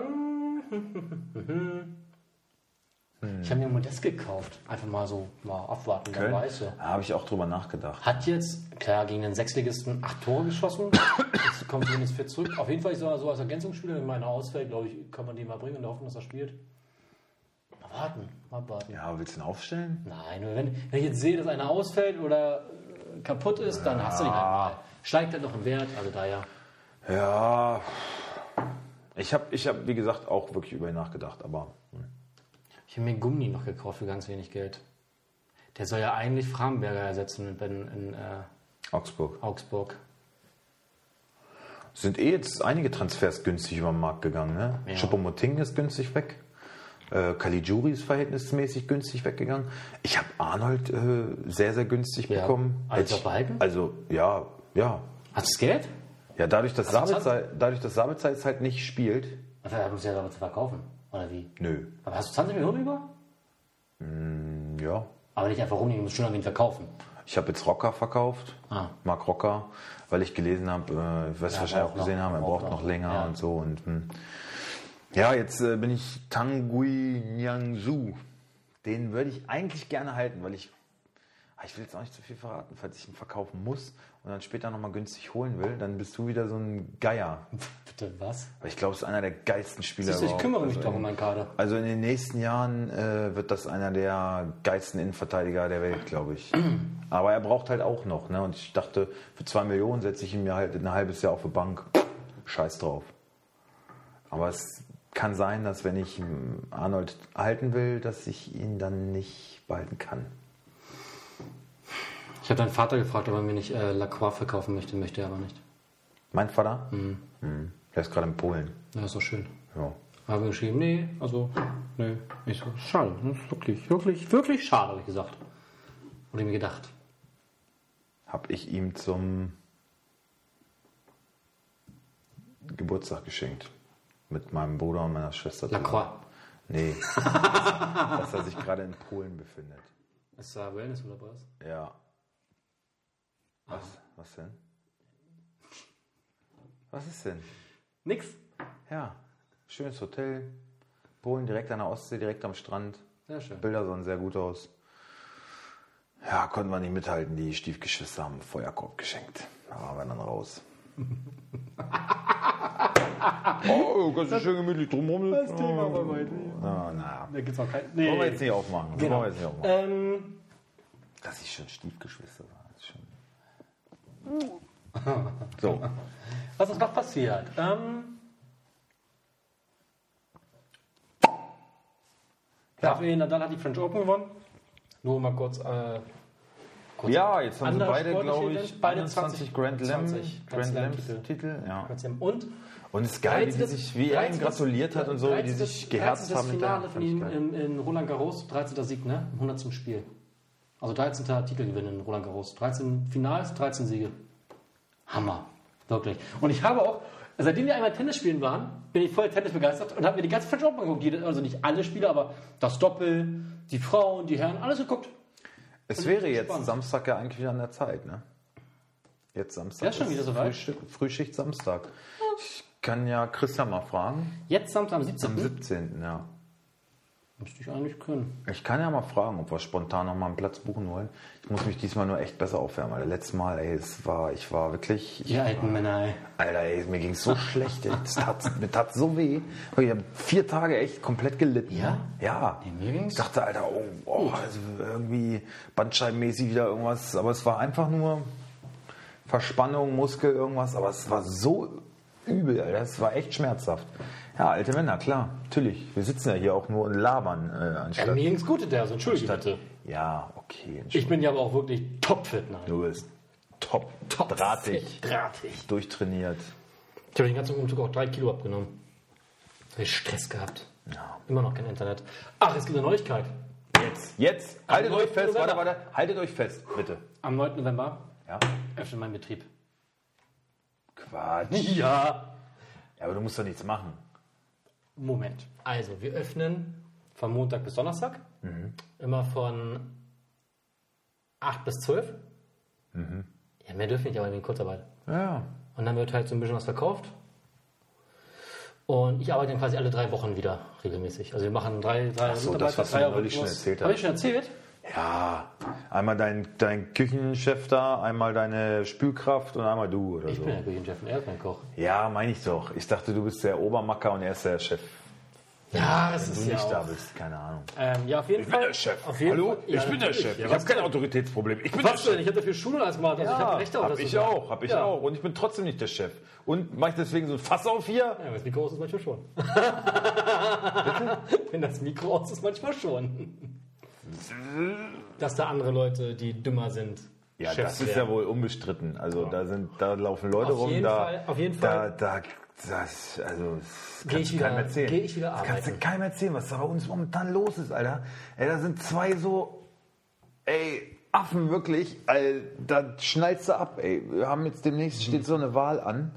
Ich habe mir Modest gekauft. Einfach mal so abwarten. Dann weißt du. Da habe ich auch drüber nachgedacht. Hat jetzt, klar, gegen den Sechsligisten 8 Tore geschossen. Jetzt kommt zumindest fit zurück. Auf jeden Fall, ich so als Ergänzungsspieler, wenn meiner ausfällt, glaube ich, kann man den mal bringen und hoffen, dass er spielt. Mal abwarten. Ja, willst du ihn aufstellen? Nein, nur wenn ich jetzt sehe, dass einer ausfällt oder kaputt ist, dann hast du ihn halt mal. Steigt er noch im Wert, also daher. Ja, ich hab, wie gesagt, auch wirklich über ihn nachgedacht, aber... Ich habe mir Gummi noch gekauft für ganz wenig Geld. Der soll ja eigentlich Framberger ersetzen in Augsburg. Sind jetzt einige Transfers günstig über den Markt gegangen. Ne? Ja. Choupo-Moting ist günstig weg. Caligiuri ist verhältnismäßig günstig weggegangen. Ich habe Arnold sehr, sehr günstig bekommen. Also behalten? Also, ja. Hast du das Geld? Ja, dadurch, dass Sabitzer jetzt halt nicht spielt. Also, er muss ja Sabitzer verkaufen. Oder wie? Nö. Aber hast du 20 Millionen über? Ja. Aber nicht einfach rumliegen, du musst schon an ihn verkaufen. Ich habe jetzt Rocker verkauft, Marc Rocker, weil ich gelesen habe, was wahrscheinlich auch gesehen haben, er braucht noch länger und so. Und ja, jetzt bin ich Tanguy Niangsu. Den würde ich eigentlich gerne halten, weil ich will jetzt auch nicht zu viel verraten, falls ich ihn verkaufen muss und dann später nochmal günstig holen will, dann bist du wieder so ein Geier. Bitte was? Weil ich glaube, es ist einer der geilsten Spieler. Siehst du, ich kümmere mich doch um meinen Kader. Also in den nächsten Jahren wird das einer der geilsten Innenverteidiger der Welt, glaube ich. Aber er braucht halt auch noch. Ne? Und ich dachte, für 2 Millionen setze ich ihn mir halt ein halbes Jahr auf die Bank. Scheiß drauf. Aber es kann sein, dass wenn ich Arnold halten will, dass ich ihn dann nicht behalten kann. Ich habe deinen Vater gefragt, ob er mir nicht Lacroix verkaufen möchte er aber nicht. Mein Vater? Der ist gerade in Polen. Ja, ist doch schön. Ja. Habe geschrieben, nee. Ich so, schade. Das ist wirklich schade, habe ich gesagt. Oder mir gedacht. Habe ich ihm zum Geburtstag geschenkt. Mit meinem Bruder und meiner Schwester. Lacroix? Nee. dass er sich gerade in Polen befindet. Ist da Wellness oder was? Ja. Was denn? Was ist denn? Nix. Ja, schönes Hotel. Polen direkt an der Ostsee, direkt am Strand. Sehr schön. Bilder sahen sehr gut aus. Ja, konnten wir nicht mithalten. Die Stiefgeschwister haben einen Feuerkorb geschenkt. Da waren wir dann raus. Oh, ganz schön gemütlich drumherum. Das Thema war weit. Na. Da gibt's auch kein. Wollen wir jetzt nicht aufmachen. Genau. Wollen wir jetzt nicht aufmachen. Dass ich schon Stiefgeschwister war. Ist schon... So. Was ist noch passiert? Rafael Nadal hat die French Open gewonnen. Nur mal kurz. Ja, jetzt haben sie andere beide, sportliche glaube ich, Events, beide 21 Grand Slam Titel. Ja. Und Und es ist geil, wie, wie er ihm gratuliert hat und so, wie die sich geherzt haben. Das Finale von ihm in Roland Garros, 13. Sieg, ne? Im 100. Spiel. Also 13. Titelgewinn in Roland Garros. 13 Finals, 13 Siege. Hammer. Wirklich. Und ich habe auch, seitdem wir einmal Tennis spielen waren, bin ich voll Tennis begeistert und habe mir die ganze French Open geguckt. Also nicht alle Spiele, aber das Doppel, die Frauen, die Herren, alles geguckt. Es wäre jetzt spannend. Samstag ja eigentlich wieder an der Zeit, ne? Jetzt Samstag. Ja, schon wieder so weit. Frühschicht Samstag. Ich kann ja Christian mal fragen. Jetzt Samstag am 17. Am 17. ja. Müsste ich eigentlich können. Ich kann ja mal fragen, ob wir spontan noch mal einen Platz buchen wollen. Ich muss mich diesmal nur echt besser aufwärmen, weil letztes Mal, ey, ich war wirklich... Die alten Männer, ey. Alter, ey, mir ging es so schlecht, ey. Mir tat so weh. Ich habe 4 Tage echt komplett gelitten. Ja? Ja. Nee, mir ging's. Ich dachte, Alter, also irgendwie bandscheibenmäßig wieder irgendwas. Aber es war einfach nur Verspannung, Muskel, irgendwas. Aber es war so übel, Alter. Es war echt schmerzhaft. Ja, alte Männer, klar, natürlich. Wir sitzen ja hier auch nur und labern anstatt... mir ging's gut in der, so entschuldige bitte. Ja, okay. Ich bin ja aber auch wirklich topfit, nein. Du bist top drahtig, durchtrainiert. Ich habe den ganzen Umzug auch 3 Kilo abgenommen. Ich Stress gehabt. Ja. Immer noch kein Internet. Ach, es gibt eine Neuigkeit. Jetzt. Haltet euch fest, warte. Haltet euch fest, bitte. Am 9. November Ja. öffnet mein Betrieb. Quatsch. Ja. Ja, aber du musst doch nichts machen. Moment. Also, wir öffnen von Montag bis Donnerstag. Immer von 8 bis 12. Ja, mehr dürfen wir nicht, aber wegen Kurzarbeit. Ja. Und dann wird halt so ein bisschen was verkauft. Und ich arbeite dann quasi alle 3 Wochen wieder regelmäßig. Also wir machen 3 so, das, was du mir neulich schon erzählt hast. Habe ich schon erzählt? Ja. Einmal dein Küchenchef da, einmal deine Spülkraft und einmal du oder Ich so. bin der Küchenchef und er ist mein Koch. Ja, meine ich doch. Ich dachte, du bist der Obermacker und er ist der Chef. Ja, das Wenn ist du ja nicht auch. da bist, keine Ahnung. Ja, auf jeden Ich Fall. bin der Chef. Auf jeden Hallo? Fall. Ja, Ich bin der natürlich. Chef. Ja, Ich habe kein Autoritätsproblem. Ich bin der Was denn? Chef. Ich habe dafür Schule alles gemacht. Also ich habe Rechte auf hab das ich zu sagen. auch, hab ich Ja. auch. Und ich bin trotzdem nicht der Chef. Und mache ich deswegen so ein Fass auf hier? Ja, wenn das Mikro aus ist, manchmal schon. Wenn das Mikro aus ist, manchmal schon. Dass da andere Leute, die dümmer sind, Ja, Chefs das ist werden. ja wohl unbestritten. Also da laufen Leute Auf rum, jeden Fall, auf jeden Fall. Das Geh ich kannst du keinem wieder- erzählen. geh ich wieder Das kannst du arbeiten. keinem erzählen, was da bei uns momentan los ist, Alter. Ey, da sind 2 so, Affen wirklich, da schnallst du ab, ey. Wir haben jetzt demnächst, steht so eine Wahl an.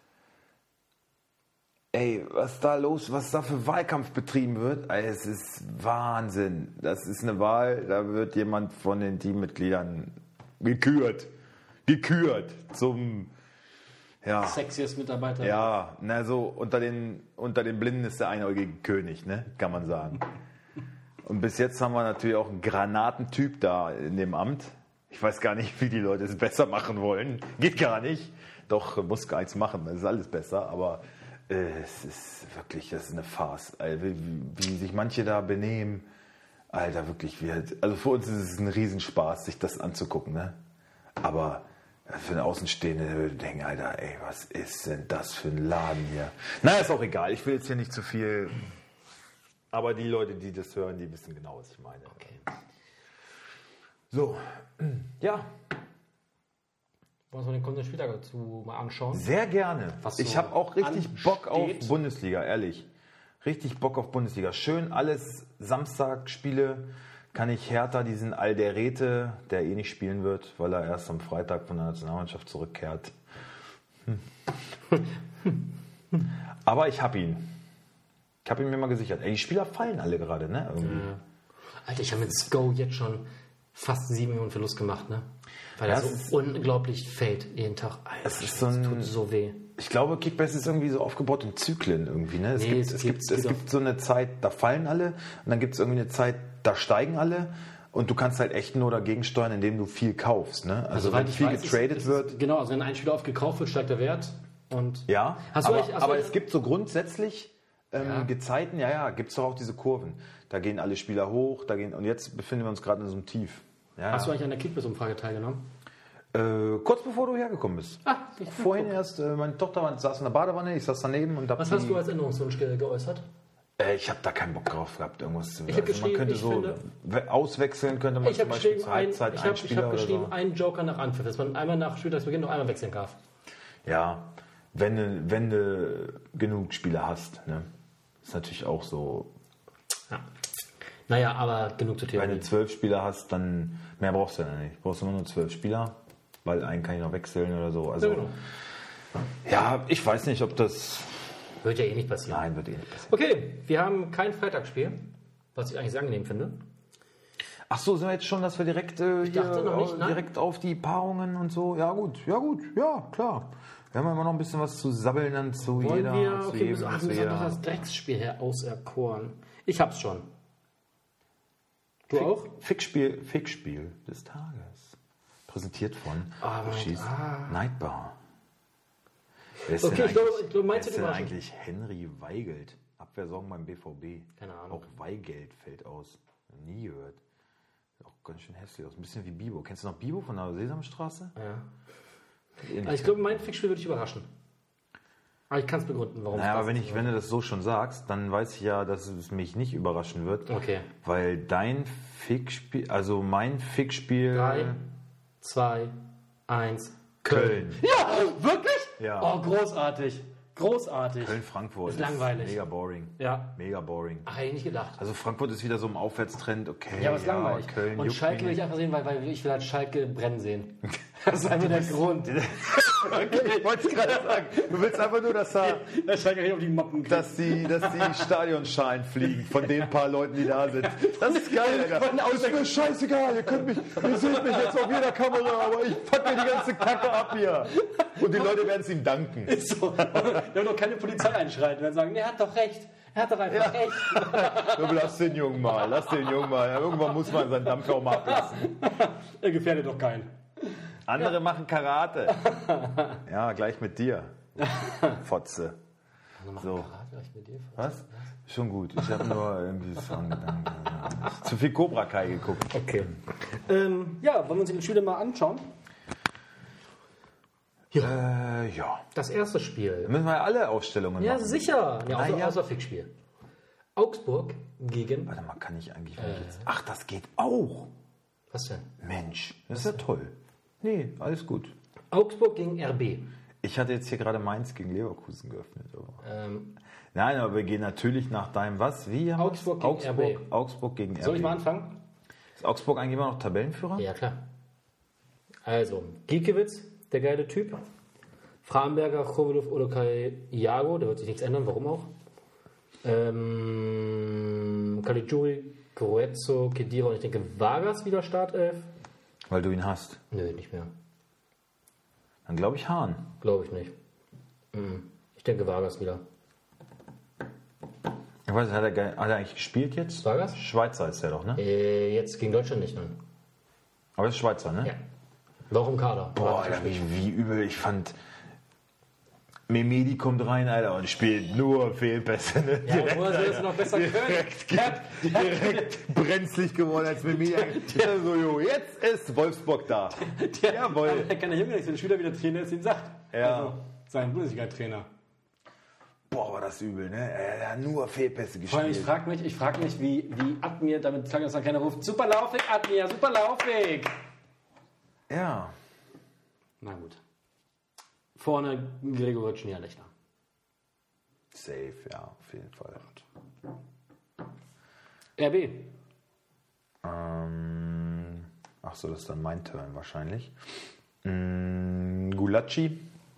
Ey, was da für Wahlkampf betrieben wird, ey, es ist Wahnsinn. Das ist eine Wahl, da wird jemand von den Teammitgliedern gekürt zum, ja. Sexiest Mitarbeiter. Ja, na so, unter den Blinden ist der einäugige König, ne, kann man sagen. Und bis jetzt haben wir natürlich auch einen Granatentyp da in dem Amt. Ich weiß gar nicht, wie die Leute es besser machen wollen. Geht gar nicht. Doch, muss gar nichts machen, das ist alles besser, aber es ist wirklich, das ist eine Farce. Alter, wie sich manche da benehmen. Alter, wirklich, also für uns ist es ein Riesenspaß, sich das anzugucken, ne? Aber für eine Außenstehende würde denken, Alter, ey, was ist denn das für ein Laden hier? Na, ist auch egal. Ich will jetzt hier nicht zu viel. Aber die Leute, die das hören, die wissen genau, was ich meine. Okay. So, ja, Wollen wir uns den kommenden Spieltag dazu mal anschauen? sehr gerne. Was so Ich habe auch richtig ansteht. Bock auf Bundesliga, ehrlich. Richtig Bock auf Bundesliga. Schön alles Samstagspiele. Kann ich Hertha, diesen Alderete, der eh nicht spielen wird, weil er erst am Freitag von der Nationalmannschaft zurückkehrt. Aber ich habe ihn. Ich habe ihn mir mal gesichert. Ey, die Spieler fallen alle gerade, ne? Irgendwie. Alter, ich habe mit Sko jetzt schon fast 7 Millionen Verlust gemacht, ne? Weil Ja, er es ist- so unglaublich fällt jeden Tag. Alter, Es ist so ein- das tut so weh. Ich glaube, Kickbase ist irgendwie so aufgebaut in Zyklen irgendwie. Ne? Nee, Es gibt so eine Zeit, da fallen alle und dann gibt es irgendwie eine Zeit, da steigen alle Und du kannst halt echt nur dagegen steuern, indem du viel kaufst. Ne? Also wenn viel getradet wird. Genau, also wenn ein Spieler oft gekauft wird, steigt der Wert. Und ja, aber es gibt so grundsätzlich Gezeiten, gibt es doch auch diese Kurven. Da gehen alle Spieler hoch, und jetzt befinden wir uns gerade in so einem Tief. Ja, hast du eigentlich an der Kickbiss-Umfrage teilgenommen? Kurz bevor du hergekommen bist. Vorhin erst, meine Tochter saß in der Badewanne, ich saß daneben und was hast du als Änderungswunsch geäußert? Ich habe da keinen Bock drauf gehabt, irgendwas zu sagen. Also man könnte auswechseln könnte man zum Beispiel zur Halbzeit einen Spieler. Ich habe geschrieben, so. Einen Joker nach Anpfiff, dass man einmal nach Spieltagsbeginn noch einmal wechseln darf. Ja, wenn du genug Spieler hast, ne? Ist natürlich auch so. Ja. Naja, aber genug zu Theorie. Wenn du 12 Spieler hast, dann mehr brauchst du ja nicht. Du brauchst immer nur 12 Spieler, weil einen kann ich noch wechseln oder so. Also, ja, ich weiß nicht, ob das... Wird ja eh nicht passieren. Nein, wird eh nicht passieren. Okay, wir haben kein Freitagsspiel, was ich eigentlich sehr angenehm finde. Ach so, sind wir jetzt schon, dass wir direkt, direkt auf die Paarungen und so? Ja gut, klar. Wir haben immer noch ein bisschen was zu sabbeln dann zu Wollen jeder. Wir, okay, wir müssen noch das Drecksspiel her auserkoren. Ich hab's schon. Du auch? Fickspiel des Tages. Präsentiert von Nightbar. Wer ist denn eigentlich Henry Weigelt? Abwehrsorgen beim BVB. Keine Ahnung. Auch Weigelt fällt aus. Nie gehört. Auch ganz schön hässlich aus. Ein bisschen wie Bibo. Kennst du noch Bibo von der Sesamstraße? Ja. Also ich glaube, mein Fickspiel würde dich überraschen. Aber ich kann es begründen, warum. Naja, aber wenn du das so schon sagst, dann weiß ich ja, dass es mich nicht überraschen wird. Okay. Weil dein Fickspiel, also mein Fickspiel... 3, 2, 1... Köln. Ja, wirklich? Ja. Oh, großartig. Großartig. Köln-Frankfurt. Ist langweilig. Mega boring. Ja. Mega boring. Ach, hätte ich nicht gedacht. Also Frankfurt ist wieder so im Aufwärtstrend, okay. Ja, aber ist langweilig. Köln und Schalke will ich einfach sehen, weil ich will halt Schalke brennen sehen. Das ist einfach der Grund. Ich wollte es gerade sagen. Du willst einfach nur, dass Schalke auf die Moppen kriegt. dass die Stadionschalen fliegen von den paar Leuten, die da sind. Das ist geil, Alter. Ist mir scheißegal, ihr seht mich jetzt auf jeder Kamera, aber ich fuck mir die ganze Kacke ab hier. Und die Leute werden es ihm danken. Ist so. Wir haben doch keine Polizei einschreiten. Wir werden sagen, er hat doch recht. Er hat doch einfach recht. Lass den Jungen mal. Irgendwann muss man seinen Dampf auch mal ablassen. Er gefährdet doch keinen. Andere machen Karate. Ja, gleich mit dir. Fotze. So. Karate gleich mit dir? Was? Schon gut. Ich habe nur irgendwie so einen Gedanken. Zu viel Cobra Kai geguckt. Okay. Wollen wir uns die Spiele mal anschauen? Ja. Das erste Spiel. Da müssen wir ja alle Aufstellungen machen. Ja, sicher. Ja, außer Fickspiel. Augsburg gegen... Warte mal, kann ich eigentlich jetzt... Ach, das geht auch. Was denn? Mensch, das ist ja toll. Nee, alles gut. Augsburg gegen RB. Ich hatte jetzt hier gerade Mainz gegen Leverkusen geöffnet. Nein, aber wir gehen natürlich nach deinem was? Wie haben Augsburg gegen RB. Augsburg gegen RB. Soll ich mal anfangen? Ist Augsburg eigentlich immer noch Tabellenführer? Ja, klar. Also, Giekewitz, der geile Typ. Framberger, Chovelov, Olokai, Iago, da wird sich nichts ändern, warum auch. Caligiuri, Coezzo, Kedira und ich denke Vargas wieder Startelf. Weil du ihn hast? Nö, nicht mehr. Dann glaube ich Hahn. Glaube ich nicht. Ich denke Vargas wieder. Ich weiß, hat er eigentlich gespielt jetzt? Vargas? Schweizer ist er doch, ne? Jetzt gegen Deutschland nicht, nein. Aber er ist Schweizer, ne? Ja. War auch im Kader. Boah, Alter, wie übel. Ich fand... Memedi kommt rein, Alter, und spielt nur Fehlpässe. Ne? Ja, direkt, woher soll das noch besser können? Direkt brenzlig geworden als Memedi. So, jetzt ist Wolfsburg da. Jawohl. Er kann ja nicht, wenn der Spieler wieder Trainer ist, ihm sagt. Ja. Also, sein Bundesliga-Trainer. Boah, war das übel, ne? Er hat nur Fehlpässe gespielt. Vor allem, ich frag mich, wie Admir, damit klang das dann keiner ruft, super Laufweg, Admir, super Laufweg. Ja. Na gut. Vorne Gregoritsch, Niederlechner. Safe, ja, auf jeden Fall. RB. Ach so, das ist dann mein Turn wahrscheinlich. Gulacsi.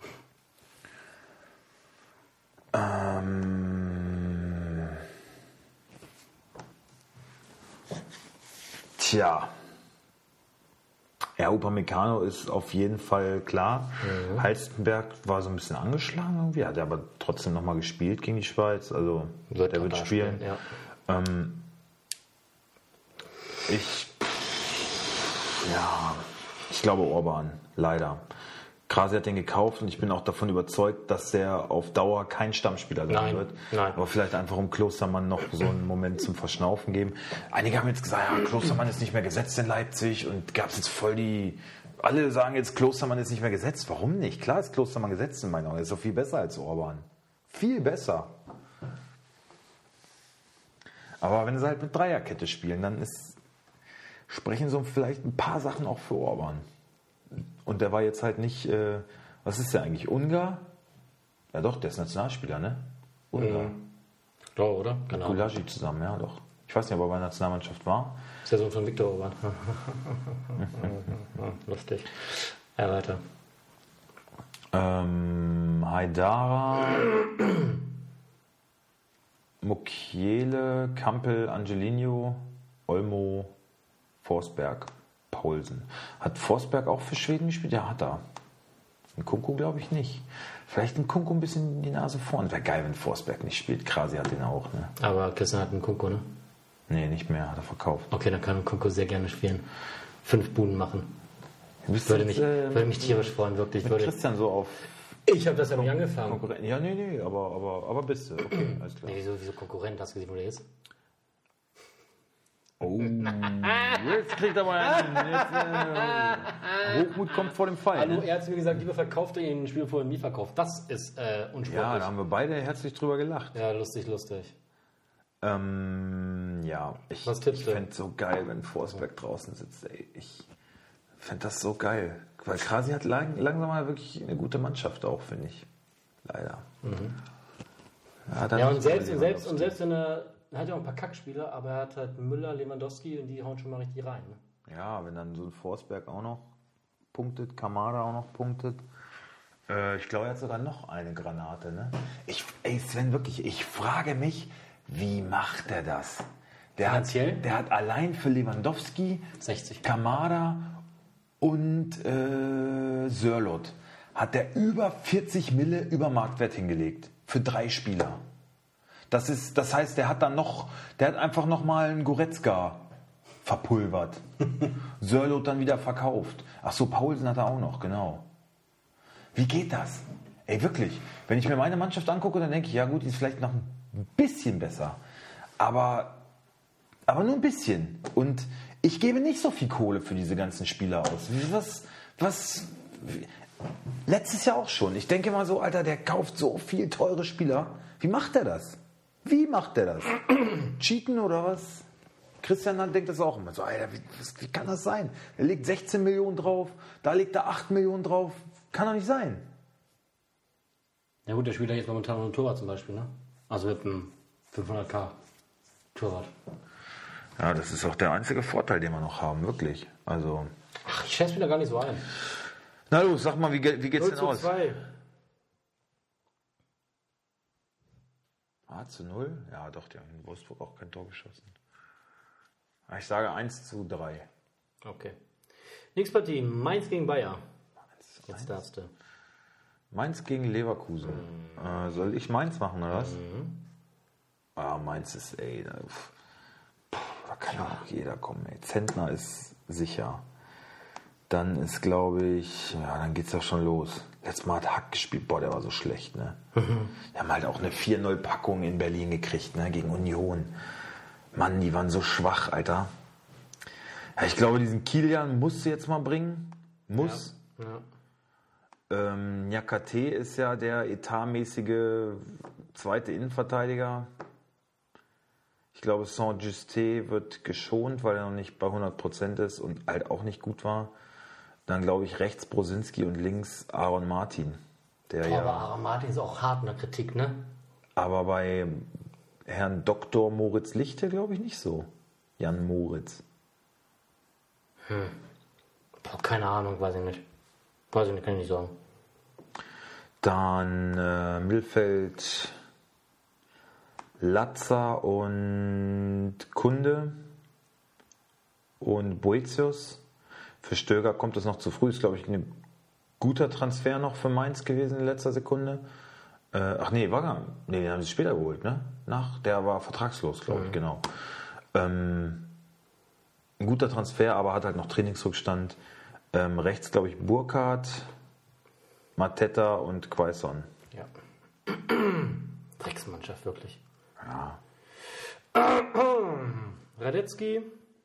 Tja. Ja, Upamecano ist auf jeden Fall klar. Mhm. Halstenberg war so ein bisschen angeschlagen irgendwie, hat aber trotzdem nochmal gespielt gegen die Schweiz. Also der wird spielen. Ja. Ja, ich glaube Orban, leider. Krasi hat den gekauft und ich bin auch davon überzeugt, dass der auf Dauer kein Stammspieler sein wird. Nein. Aber vielleicht einfach um Klostermann noch so einen Moment zum Verschnaufen geben. Einige haben jetzt gesagt, ja, Klostermann ist nicht mehr gesetzt in Leipzig und gab es jetzt voll die... Alle sagen jetzt, Klostermann ist nicht mehr gesetzt. Warum nicht? Klar ist Klostermann gesetzt in meinen Augen. Er ist doch viel besser als Orban. Viel besser. Aber wenn sie halt mit Dreierkette spielen, dann sprechen so vielleicht ein paar Sachen auch für Orban. Und der war jetzt halt nicht, was ist der eigentlich, Ungar? Ja doch, der ist Nationalspieler, ne? Ungar. Doch, oder? Genau. Gulagi zusammen, ja doch. Ich weiß nicht, ob er bei der Nationalmannschaft war. Ist der Sohn von Viktor Orban. Lustig. Ja, weiter. Haidara, Mukiele, Kampel, Angelino, Olmo, Forsberg, Paulsen. Hat Forsberg auch für Schweden gespielt? Ja, hat er. Ein Kunku glaube ich nicht. Vielleicht ein Kunku ein bisschen die Nase vorn. Wäre geil, wenn Forsberg nicht spielt. Krasi hat den auch, ne? Aber Christian hat einen Kunku, ne? Nee, nicht mehr. Hat er verkauft. Okay, dann kann Kunku sehr gerne spielen. 5 Buden machen. Würde mich tierisch freuen, wirklich. Christian so auf... Ich habe das ja nicht angefangen. Konkurrent. Ja, nee, aber bist du. Okay, alles klar. Nee, wieso Konkurrent? Hast du gesehen, wo der ist? Oh, jetzt kriegt er mal einen. Hochmut kommt vor dem Fall. Hallo, Ne? er hat mir gesagt, lieber verkauft er ihn ein Spiel vorher nie verkauft. Das ist unsportlich. Ja, da haben wir beide herzlich drüber gelacht. Ja, lustig. Ja, ich fände es so geil, wenn Forsberg draußen sitzt. Ey. Ich fände das so geil. Weil Krasi hat langsam mal wirklich eine gute Mannschaft auch, finde ich. Leider. Ja, und selbst wenn er hat ja auch ein paar Kackspieler, aber er hat halt Müller, Lewandowski und die hauen schon mal richtig rein. Ne? Ja, wenn dann so ein Forsberg auch noch punktet, Kamada auch noch punktet. Ich glaube, er hat sogar noch eine Granate. Ne? Sven, wirklich, ich frage mich, wie macht er das? Der hat allein für Lewandowski, 60. Kamada und Sörloth hat der über 40 Mille über Marktwert hingelegt. Für 3 Spieler. Das heißt, der hat einfach nochmal einen Goretzka verpulvert. Sörloth dann wieder verkauft. Ach so, Paulsen hat er auch noch, genau. Wie geht das? Ey, wirklich. Wenn ich mir meine Mannschaft angucke, dann denke ich, ja gut, die ist vielleicht noch ein bisschen besser. Aber nur ein bisschen. Und ich gebe nicht so viel Kohle für diese ganzen Spieler aus. Letztes Jahr auch schon. Ich denke mal so, Alter, der kauft so viel teure Spieler. Wie macht er das? Cheaten oder was? Christian denkt das auch immer so, Alter, wie kann das sein? Er legt 16 Millionen drauf, da legt er 8 Millionen drauf. Kann doch nicht sein. Ja gut, der spielt ja jetzt momentan nur ein Torwart zum Beispiel, ne? Also mit einem 500k Torwart. Ja, das ist auch der einzige Vorteil, den wir noch haben, wirklich. Also. Ach, ich schätze mich da gar nicht so ein. Na los, sag mal, wie geht's denn aus? 0:2. 0:0? Ja, doch, die haben in Wolfsburg auch kein Tor geschossen. Ich sage 1:3. Okay. Nächste Partie, Mainz gegen Bayer. Jetzt darfst du. Mainz gegen Leverkusen. Soll ich Mainz machen, oder was? Mainz ist, da kann ja auch jeder kommen, ey. Zentner ist sicher. Dann ist, glaube ich, dann geht's ja schon los. Letztes Mal hat Hack gespielt, der war so schlecht, ne? Die haben halt auch eine 4-0-Packung in Berlin gekriegt, ne, gegen Union. Mann, die waren so schwach, Alter. Ja, ich glaube, diesen Kilian musst du jetzt mal bringen. Muss. Ja. Niakate ist ja der etatmäßige zweite Innenverteidiger. Ich glaube, Saint-Juste wird geschont, weil er noch nicht bei 100% ist und halt auch nicht gut war. Dann glaube ich rechts Brosinski und links Aaron Martin. Aber Aaron Martin ist auch hart in der Kritik, ne? Aber bei Herrn Dr. Moritz Lichte glaube ich nicht so. Jan Moritz. Keine Ahnung, weiß ich nicht. Kann ich nicht sagen. Dann Mittelfeld Latza und Kunde und Boetius. Für Stöger kommt es noch zu früh. Ist, glaube ich, ein guter Transfer noch für Mainz gewesen in letzter Sekunde. Den haben sie später geholt, ne? Der war vertragslos, glaube ich, genau. ein guter Transfer, aber hat halt noch Trainingsrückstand. Rechts, glaube ich, Burkhardt, Mateta und Quaison. Ja. Drecksmannschaft, wirklich. Ja. Radetzky,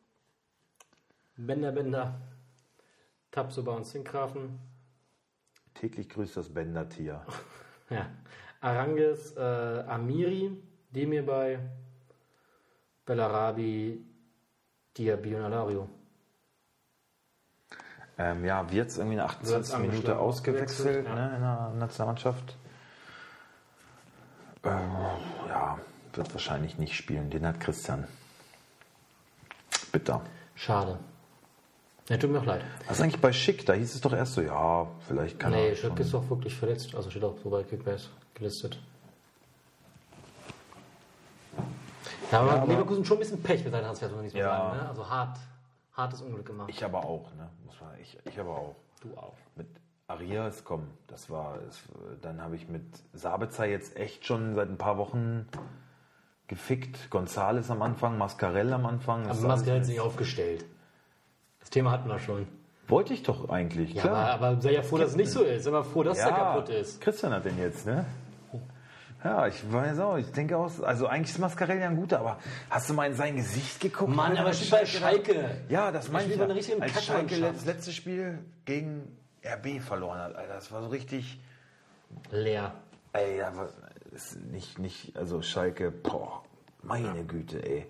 Bender, Tabsoba und Zinkgrafen. Täglich grüßt das Bender-Tier. Ja. Arangis, Amiri, Demirbay, Bellarabi, Diaby und Alario. Ja, Wirtz irgendwie in der 28. Minute ausgewechselt, ja. Ne, in der Nationalmannschaft. Ja, wird wahrscheinlich nicht spielen. Den hat Christian. Bitter. Schade. Ja, tut mir auch leid. Was ist eigentlich bei Schick? Da hieß es doch erst so, ja, vielleicht kann er. Nee, Schick ist doch wirklich verletzt. Also steht auch so bei Kickbase gelistet. Ja, aber Leverkusen schon ein bisschen Pech mit seinen Transfers, muss man nicht so sagen. Ne? Also hartes Unglück gemacht. Ich aber auch, ne? Ich aber auch. Du auch. Mit Arias, komm, dann habe ich mit Sabitzer jetzt echt schon seit ein paar Wochen gefickt. Gonzales am Anfang, Mascarell am Anfang. Aber Mascarell ist nicht aufgestellt. Das Thema hatten wir schon. Wollte ich doch eigentlich, Ja, klar. aber sei ja froh, dass es nicht so ist. Sei mal froh, dass der kaputt ist. Christian hat den jetzt, ne? Ja, ich weiß auch. Ich denke auch, also eigentlich ist Mascarell ja ein guter, aber hast du mal in sein Gesicht geguckt? Mann, aber spielt bei Schalke. Ja, das meine ich. spielt bei einer richtigen Als Schalke Kackmannschaft. das letzte Spiel gegen RB verloren hat, Alter, das war so richtig. Leer. Ey, aber ist nicht, also Schalke, boah, meine Güte, ey.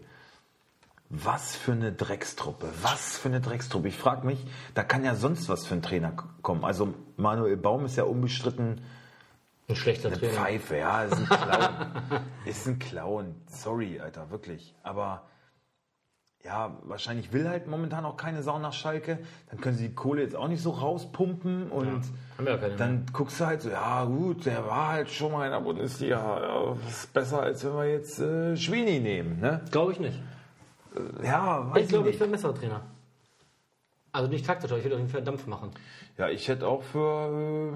Was für eine Dreckstruppe, Ich frage mich, da kann ja sonst was für ein Trainer kommen. Also Manuel Baum ist ja unbestritten Ein schlechter eine Trainer. Pfeife, ja, ist ein Clown. Ist ein Clown, sorry, Alter, wirklich. Aber ja, wahrscheinlich will halt momentan auch keine Sau nach Schalke. Dann können sie die Kohle jetzt auch nicht so rauspumpen und haben wir ja keine dann guckst du halt so, ja gut, der war halt schon mal in der Bundesliga. Ja, das ist besser, als wenn wir jetzt Schwini nehmen, ne? Glaube ich nicht. Ja, weiß Ich glaube, ich nicht. wäre ein besserer Trainer. Also nicht taktisch, aber ich würde auf jeden Fall Dampf machen. Ja, ich hätte auch für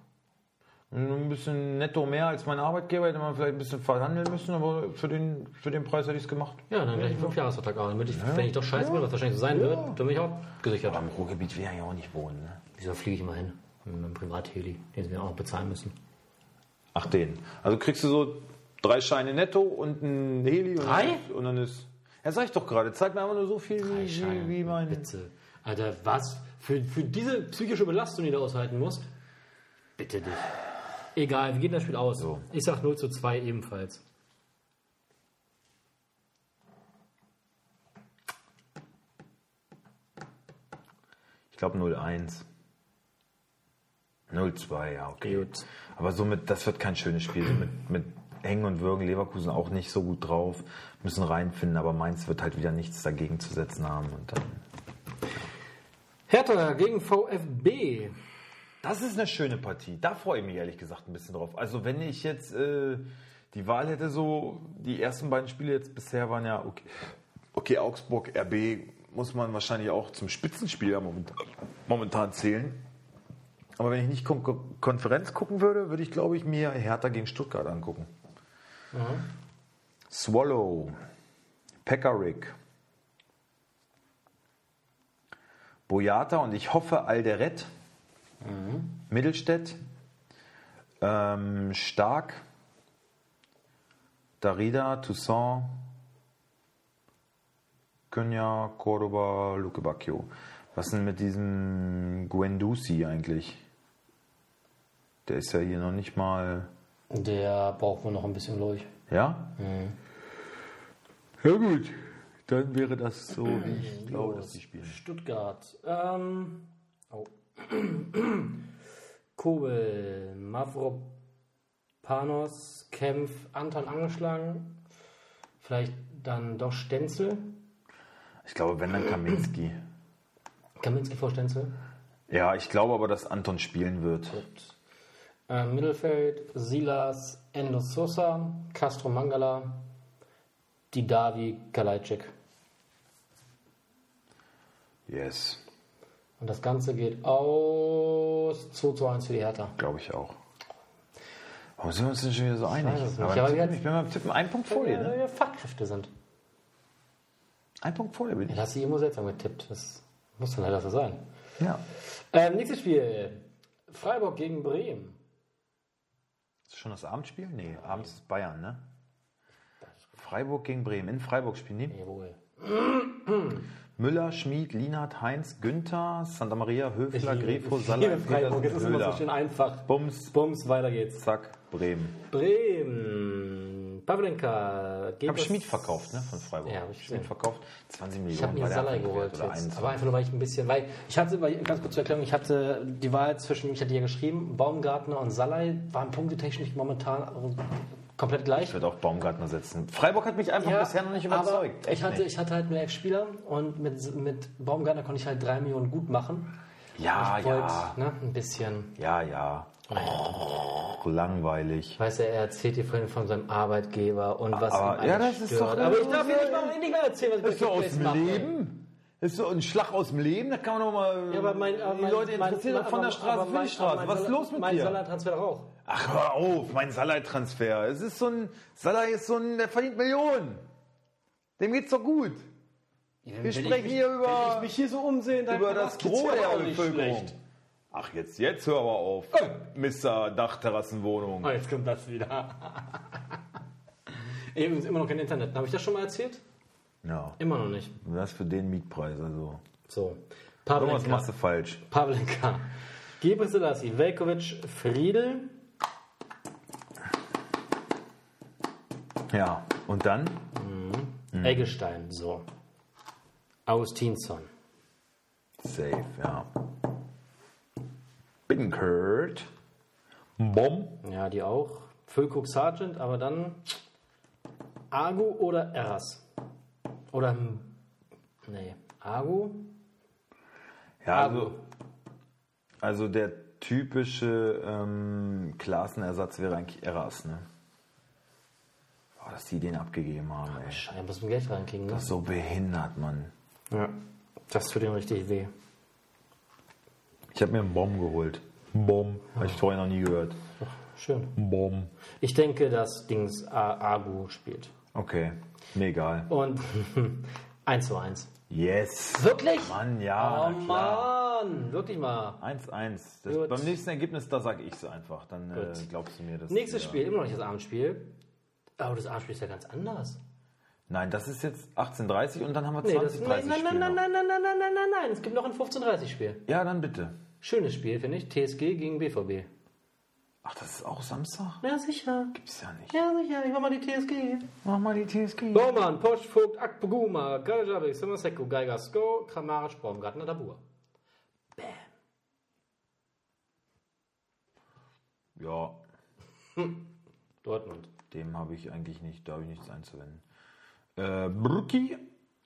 ein bisschen netto mehr als mein Arbeitgeber, hätte man vielleicht ein bisschen verhandeln müssen, aber für den Preis hätte ich es gemacht. Ja, dann gleich einen 5-Jahres-Vertrag auch. Damit wenn ich doch scheiße bin, was wahrscheinlich so sein wird, dann bin ich auch gesichert. Aber im Ruhrgebiet will er ja auch nicht wohnen, ne? Wieso fliege ich mal hin? Mit meinem Privatheli, den wir auch noch bezahlen müssen. Ach, den. Also kriegst du so 3 Scheine netto und ein Heli. Und dann ist. Ja, sag ich doch gerade. Zeig mir einfach nur so viel wie mein. Bitte. Alter, was? Für diese psychische Belastung, die du aushalten musst? Bitte dich. Egal, wie geht das Spiel aus? So. Ich sag 0:2 ebenfalls. Ich glaube 0-1. 0-2, ja, okay. Gut. Aber somit, das wird kein schönes Spiel. Mit Hängen und Würgen, Leverkusen auch nicht so gut drauf. Müssen reinfinden, aber Mainz wird halt wieder nichts dagegen zu setzen haben. Und dann. Hertha gegen VfB. Das ist eine schöne Partie. Da freue ich mich ehrlich gesagt ein bisschen drauf. Also wenn ich jetzt die Wahl hätte, so die ersten beiden Spiele jetzt bisher waren ja okay, Augsburg, RB muss man wahrscheinlich auch zum Spitzenspieler momentan zählen. Aber wenn ich nicht Konferenz gucken würde ich, glaube ich, mir Hertha gegen Stuttgart angucken. Swallow, Pekarik, Boyata und ich hoffe Alderet, Mittelstädt, Stark, Darida, Toussaint, Cunha, Cordoba, Luke Bacchio. Was denn mit diesem Guendouzi eigentlich? Der ist ja hier noch nicht mal... Der braucht wohl noch ein bisschen durch. Ja? Ja gut, dann wäre das so, wie ich glaube, dass die spielen. Stuttgart. Kobel, Mavropanos, Kempf, Anton angeschlagen. Vielleicht dann doch Stenzel. Ich glaube, wenn, dann Kaminski. Kaminski vor Stenzel. Ja, ich glaube aber, dass Anton spielen wird. Gut. Mittelfeld, Silas, Endo Sosa, Castro Mangala, Didavi, Kalajdzic. Yes, Und das Ganze geht aus 2:1 für die Hertha. glaube ich auch. Warum sind wir uns denn schon wieder so einig? weiß es nicht. Aber Aber ich jetzt- bin beim Tippen einen Punkt vor dir, ne? Weil wir Fachkräfte sind. Ein Punkt vor der bin Ja, ich. da hast du irgendwo seltsam getippt. Das muss dann leider so sein. Ja. Nächstes Spiel. Freiburg gegen Bremen. Ist das schon das Abendspiel? Nee, abends ist Bayern, ne? Freiburg gegen Bremen. In Freiburg spielen die. Jawohl. Müller, Schmid, Lienhardt, Heinz, Günther, Santa Maria, Höfler, Grefo, Liebe Salah, Freiburg, es ist immer so Höhler. schön einfach. Bums, Bums, weiter geht's. zack, Bremen. Bremen. Pavlenka. Ich habe Schmid verkauft, ne, von Freiburg. Ja, hab ich Schmid gesehen. verkauft, 20 Ich habe Millionen mir bei der Salah Abwehr geholt oder jetzt. 21. Aber einfach nur, weil ich ein bisschen, weil ich hatte, ganz kurz zur Erklärung, ich hatte die Wahl zwischen, ich hatte ja geschrieben, Baumgartner und Salah waren punktetechnisch momentan komplett gleich. Ich würde auf Baumgartner setzen. Freiburg hat mich einfach bisher noch nicht überzeugt. Aber ich hatte halt nur 11 Spieler und mit Baumgartner konnte ich halt 3 Millionen gut machen. Ja, Ich wollte, ja, ne, ein bisschen. ja. Oh, langweilig. Weißt du, er erzählt dir vorhin von seinem Arbeitgeber und was ihm Aber, alles ja, das ist stört. doch... Aber ich darf hier nicht mal erzählen, was Das ich ist so bei aus Kickbase dem mache. Leben. Das ist so ein Schlag aus dem Leben, da kann man doch mal... Ja, aber die Leute interessieren doch von der Straße für die Straße. Was ist los mit mein dir? Salah-Transfer doch auch. Ach, hör auf, mein Salah-Transfer. Es ist so ein... Salah ist so ein... Der verdient Millionen. Dem geht's doch gut. Wir sprechen hier Wenn über... ich mich hier so umsehe, dann über das geht's Gros mir der auch nicht Bevölkerung. schlecht. Ach, jetzt hör aber auf. Mr. Dachterrassenwohnung. Oh, jetzt kommt das wieder. Übrigens immer noch kein Internet. Habe ich das schon mal erzählt? Ja, Immer noch nicht. das für den Mietpreis, also... So. Irgendwas machst du falsch. Pavlenka. Gebre Selassie, Veljkovic, Friedel. Ja, und dann? Eggestein. So. Augustinsson. Safe, ja. Bittenkurt. Bom. Ja, die auch. Füllkrug Sargent, aber dann Agu oder Eras. Oder nee, Agu. Ja, Agu. also der typische Klaassen-Ersatz wäre eigentlich Eras, ne? Oh, dass die den abgegeben haben, ey. Scheiße, muss man Geld reinkriegen, ne? Das ist so behindert, Mann. Ja. Das tut ihm richtig weh. Ich habe mir einen Bomb geholt. Bomb. Habe ich vorher noch nie gehört. Schön. Bomb. Ich denke, dass Dings Agu spielt. Okay, mir egal. Und 1:1. Yes. Wirklich? Mann, ja, Oh klar. Mann, wirklich mal. 1-1. Gut. Beim nächsten Ergebnis, da sage ich es einfach. Dann glaubst du mir das. Nächstes Spiel, immer noch nicht das Abendspiel. Aber das Abendspiel ist ja ganz anders. Nein, das ist jetzt 18:30 und dann haben wir Nee, 20:30 nein, Spiel noch. nein. Es gibt noch ein 15:30 Spiel. Ja, dann bitte. Schönes Spiel, finde ich. TSG gegen BVB. Ach, das ist auch Samstag? Ja, sicher. Gibt's ja nicht. Ja, sicher. Ich mach mal die TSG. Mach mal die TSG. Baumann, Posch, Vogt, Akpoguma, Galajabek, Simaseko, Geiger, Sko, Kramaric, Baumgartner, Dabur. Bam. Ja, Dortmund. dem habe ich eigentlich nicht, da habe ich nichts einzuwenden. Brücki.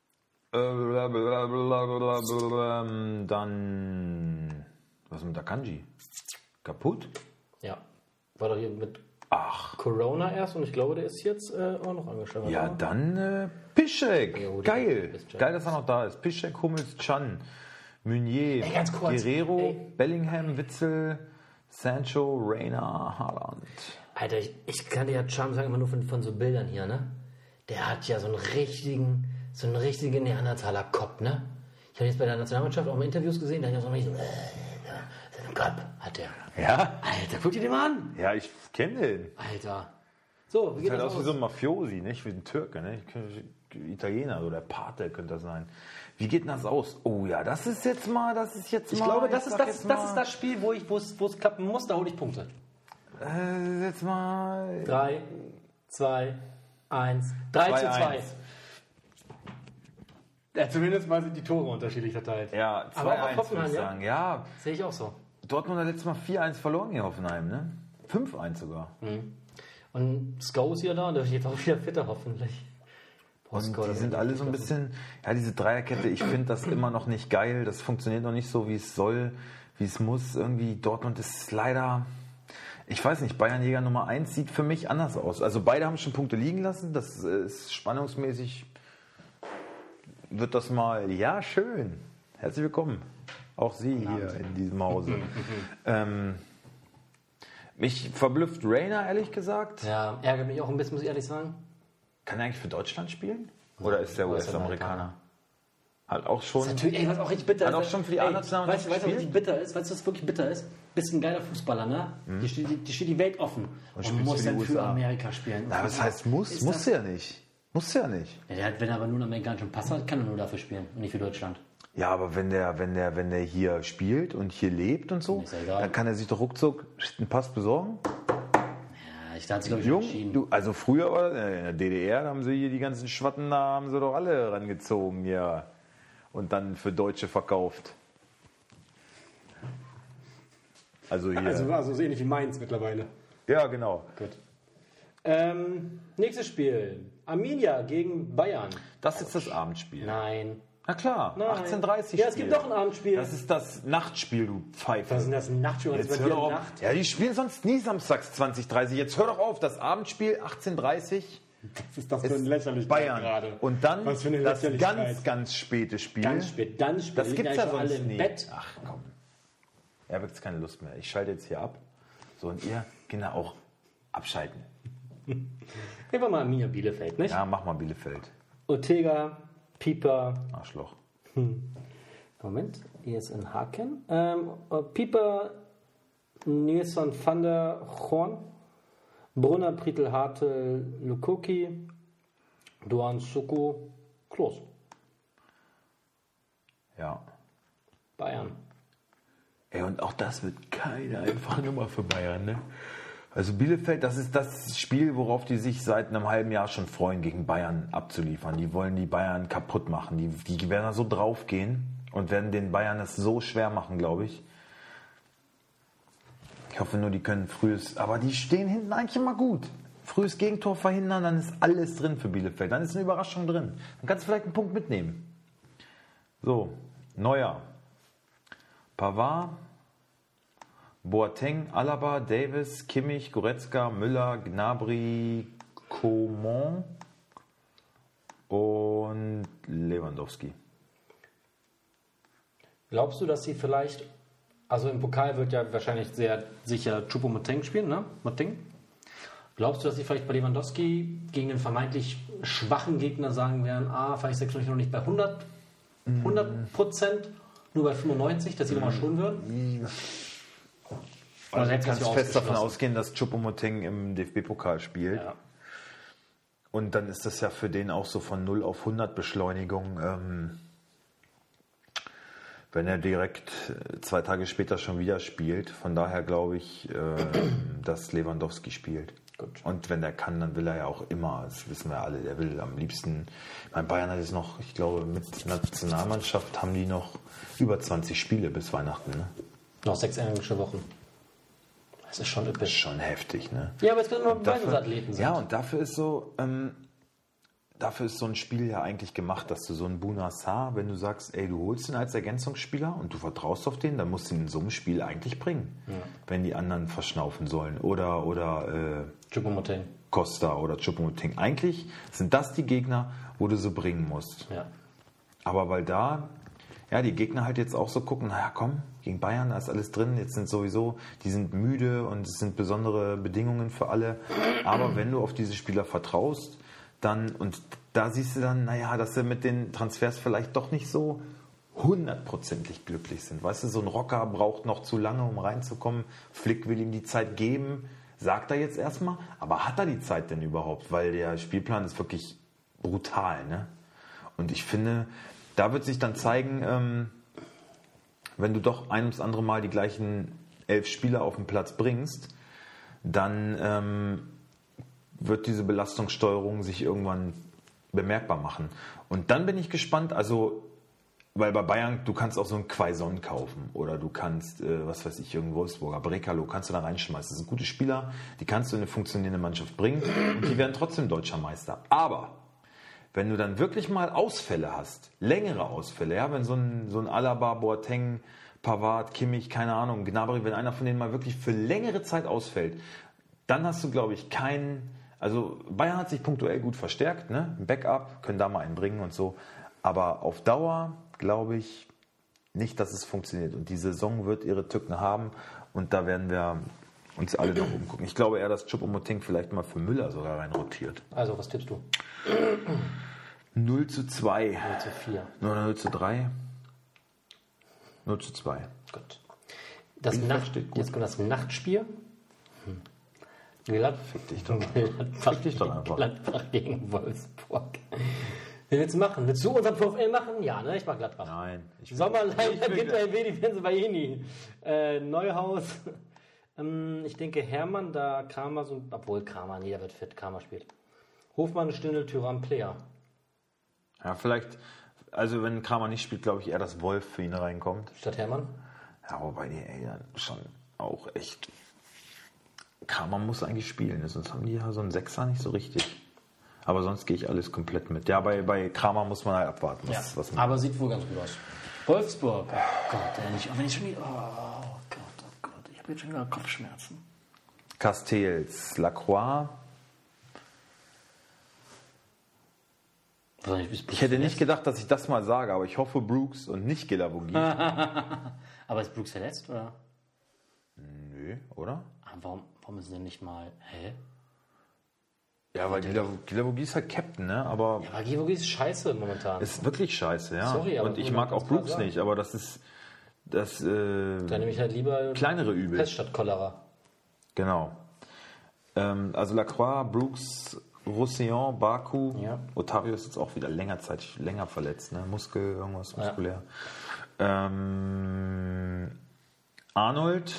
Dann. Was ist mit Akanji? Kaputt? Ja. War doch hier mit Ach. Corona erst und ich glaube, der ist jetzt auch noch angeschlagen. Ja, dann Piszczek. Ja, gut, Geil. Piszczek. Geil, dass er noch da ist. Piszczek, Hummels, Can, Meunier, Ey, ganz kurz. Guerrero, Ey. Bellingham, Witzel, Sancho, Reina, Haaland. Alter, ich kann dir ja Charm sagen, immer nur von so Bildern hier, ne? Der hat ja so einen richtigen Neandertaler Kopf, ne? Ich habe jetzt bei der Nationalmannschaft auch mal Interviews gesehen, da hat er so einen Kopf, hat der. Ja? Alter, guck dir den mal an. Ja, ich kenne den. Alter. So, wie geht Sieht halt das aus wie aus? so ein Mafiosi, nicht? Wie ein Türke, ne? Italiener, so der Pate könnte das sein. Wie geht denn das aus? Oh ja, das ist jetzt mal. Ich glaube, das ist das Spiel, wo es klappen muss, da hole ich Punkte. Jetzt mal. 3, 2, 1. 3:2. 2:1. Ja, zumindest mal sind die Tore unterschiedlich verteilt. Ja, 2-1 Aber auch würde Hoffenheim, ich ja? sagen. Ja, Sehe ich auch so. Dortmund hat letztes Mal 4-1 verloren gegen Hoffenheim, ne? 5-1 sogar. Und Sko ist ja da und der wird jetzt auch wieder fitter, hoffentlich. Und die sind alle so ein bisschen, ja, diese Dreierkette, ich finde das immer noch nicht geil. Das funktioniert noch nicht so, wie es soll, wie es muss. Irgendwie Dortmund ist leider, ich weiß nicht, Bayernjäger Nummer 1 sieht für mich anders aus. Also beide haben schon Punkte liegen lassen. Das ist spannungsmäßig, wird das mal, ja, schön. Herzlich willkommen. Auch Sie hier in diesem Hause. Mich verblüfft Reina, ehrlich gesagt. Ja, ärgert mich auch ein bisschen, muss ich ehrlich sagen. Kann er eigentlich für Deutschland spielen? Oder ist der US-Amerikaner? Hat auch schon. Natürlich, ey, was auch richtig bitter Hat ist. auch schon für die A-Nationalmannschaft Weißt du, was richtig bitter ist? Weißt du, was wirklich bitter ist? Bist ein geiler Fußballer, ne? Die steht die Welt offen. Und spielst muss für die dann für USA. Amerika spielen. Na, was heißt muss? Muss ja nicht. Muss ja nicht. Ja, wenn er aber nur einen amerikanischen Pass hat, kann er nur dafür spielen und nicht für Deutschland. Ja, aber wenn der hier spielt und hier lebt und so, Ist ja egal. dann kann er sich doch ruckzuck einen Pass besorgen. Ja, da hat sich, glaube ich, schon entschieden. Du, also früher war in der DDR, da haben sie hier die ganzen Schwatten, da haben sie doch alle rangezogen, ja. Und dann für Deutsche verkauft. Also hier. Also so ähnlich wie Mainz mittlerweile. Ja, genau. Gut. Nächstes Spiel. Arminia gegen Bayern. Das ist das Abendspiel. Nein. Na klar, Nein. 18:30 Ja, es gibt doch ein Abendspiel. Das ist das Nachtspiel, du Pfeife. Was ist denn das? Ein Nachtspiel? Jetzt hör doch auf. Ja, die spielen sonst nie samstags 20:30. Jetzt hör doch auf, das Abendspiel 18:30 Was ist das für ist ein Lächerlichkeit Bayern. gerade? Und dann Was für eine das Lächerlichkeit. ganz späte Spiel. Ganz spät. Das Die gibt's sind ja eigentlich alle sonst im nie. Bett. Ach komm. Ich habe jetzt keine Lust mehr. Ich schalte jetzt hier ab. So, und ihr Kinder auch abschalten. Nehmen wir mal Arminia Bielefeld, nicht? Ja, mach mal Bielefeld. Ortega, Pieper. Arschloch. Moment, hier ist in Haken. Pieper, Nilsson van der Horn, Brunner, Prietl, Hartel, Lukoki, Duan, Suku, Klos. Ja. Bayern. Ey, und auch das wird keine einfache Nummer für Bayern, ne? Also Bielefeld, das ist das Spiel, worauf die sich seit einem halben Jahr schon freuen, gegen Bayern abzuliefern. Die wollen die Bayern kaputt machen. Die werden da so draufgehen und werden den Bayern das so schwer machen, glaube ich. Ich hoffe nur, die können frühes, aber die stehen hinten eigentlich immer gut. Frühes Gegentor verhindern, dann ist alles drin für Bielefeld. Dann ist eine Überraschung drin. Dann kannst du vielleicht einen Punkt mitnehmen. So, Neuer. Pavard, Boateng, Alaba, Davis, Kimmich, Goretzka, Müller, Gnabry, Coman und Lewandowski. Glaubst du, dass sie vielleicht, also im Pokal wird ja wahrscheinlich sehr sicher Choupo-Moting spielen, ne? Moting. Glaubst du, dass sie vielleicht bei Lewandowski gegen den vermeintlich schwachen Gegner sagen werden, vielleicht 96 noch nicht bei 100%, nur bei 95, dass sie nochmal schon würden? Also du kannst fest davon ausgehen, dass Choupo-Moting im DFB-Pokal spielt. Ja. Und dann ist das ja für den auch so von 0 auf 100 Beschleunigung, wenn er direkt 2 Tage später schon wieder spielt. Von daher glaube ich, dass Lewandowski spielt. Gut. Und wenn der kann, dann will er ja auch immer, das wissen wir alle, der will am liebsten, mein Bayern hat jetzt noch, ich glaube, mit Nationalmannschaft haben die noch über 20 Spiele bis Weihnachten. Ne? Noch 6 englische Wochen. Das ist schon Das ist üppig. schon heftig, ne? Ja, aber jetzt können wir mal beide Athleten sein. Ja, und dafür ist so ein Spiel ja eigentlich gemacht, dass du so einen Bounassar, wenn du sagst, ey, du holst ihn als Ergänzungsspieler und du vertraust auf den, dann musst du ihn in so einem Spiel eigentlich bringen, wenn die anderen verschnaufen sollen. Oder Choupo-Moting. Costa oder Choupo-Moting. Eigentlich sind das die Gegner, wo du so bringen musst. Ja. Aber weil da die Gegner halt jetzt auch so gucken, naja komm, gegen Bayern, da ist alles drin, jetzt sind sowieso, die sind müde und es sind besondere Bedingungen für alle. Aber wenn du auf diese Spieler vertraust, dann, und da siehst du dann, dass sie mit den Transfers vielleicht doch nicht so 100%ig glücklich sind. Weißt du, so ein Rocker braucht noch zu lange, um reinzukommen. Flick will ihm die Zeit geben, sagt er jetzt erstmal. Aber hat er die Zeit denn überhaupt? Weil der Spielplan ist wirklich brutal, ne? Und ich finde, da wird sich dann zeigen, wenn du doch ein ums andere Mal die gleichen 11 Spieler auf den Platz bringst, dann wird diese Belastungssteuerung sich irgendwann bemerkbar machen. Und dann bin ich gespannt, also, weil bei Bayern, du kannst auch so einen Quaison kaufen oder du kannst, was weiß ich, irgendeinen Wolfsburger, Brekalo, kannst du da reinschmeißen. Das sind gute Spieler, die kannst du in eine funktionierende Mannschaft bringen und die werden trotzdem deutscher Meister. Aber wenn du dann wirklich mal Ausfälle hast, längere Ausfälle, ja, wenn so ein Alaba, Boateng, Pavard, Kimmich, keine Ahnung, Gnabry, wenn einer von denen mal wirklich für längere Zeit ausfällt, dann hast du, glaube ich, also Bayern hat sich punktuell gut verstärkt, ne? Ein Backup, können da mal einen bringen und so. Aber auf Dauer glaube ich nicht, dass es funktioniert. Und die Saison wird ihre Tücken haben und da werden wir uns alle noch umgucken. Ich glaube eher, dass Choupo-Moting vielleicht mal für Müller sogar reinrotiert. Also, was tippst du? 0:2. 0:4. Oder 0:3? 0:2. Gut. Jetzt kommt das Nachtspiel. Gladbach gegen Wolfsburg. Wie willst du machen? Willst du unseren VfL machen? Ja, ne? Ich mach Gladbach. Nein. Sommerlein, Ginter, die Fenster bei Hini. Neuhaus. Ich denke Hermann, da Kramer so... Obwohl Kramer, jeder wird fit. Kramer spielt. Hofmann, Stindl, Thuram, Player. Ja, vielleicht... Also wenn Kramer nicht spielt, glaube ich eher, dass Wolf für ihn reinkommt. Statt Hermann? Ja, wobei die dann schon auch echt... Kramer muss eigentlich spielen, sonst haben die ja so einen Sechser nicht so richtig. Aber sonst gehe ich alles komplett mit. Ja, bei Kramer muss man halt abwarten. Was aber sieht wohl ganz gut aus. Wolfsburg. Oh Gott, wenn ich schon wieder... Oh Gott. Ich habe jetzt schon wieder Kopfschmerzen. Castells, Lacroix. Ich hätte nicht gedacht, dass ich das mal sage, aber ich hoffe Brooks und nicht Guilavogui. Aber ist Brooks verletzt, oder? Nö, oder? Warum ist denn nicht mal... Hä? Ja, weil Guilavogui ist halt Captain, ne? Aber Guilavogui ist scheiße momentan. ist wirklich scheiße, ja. Sorry, aber und ich mag auch Brooks nicht, aber das ist das dann nehme ich halt lieber kleinere Übel. Pest statt Cholera. Genau. Also Lacroix, Brooks, Roussillon, Baku. Ja. Ottavio ist jetzt auch wieder länger verletzt, ne? Muskulär. Arnold.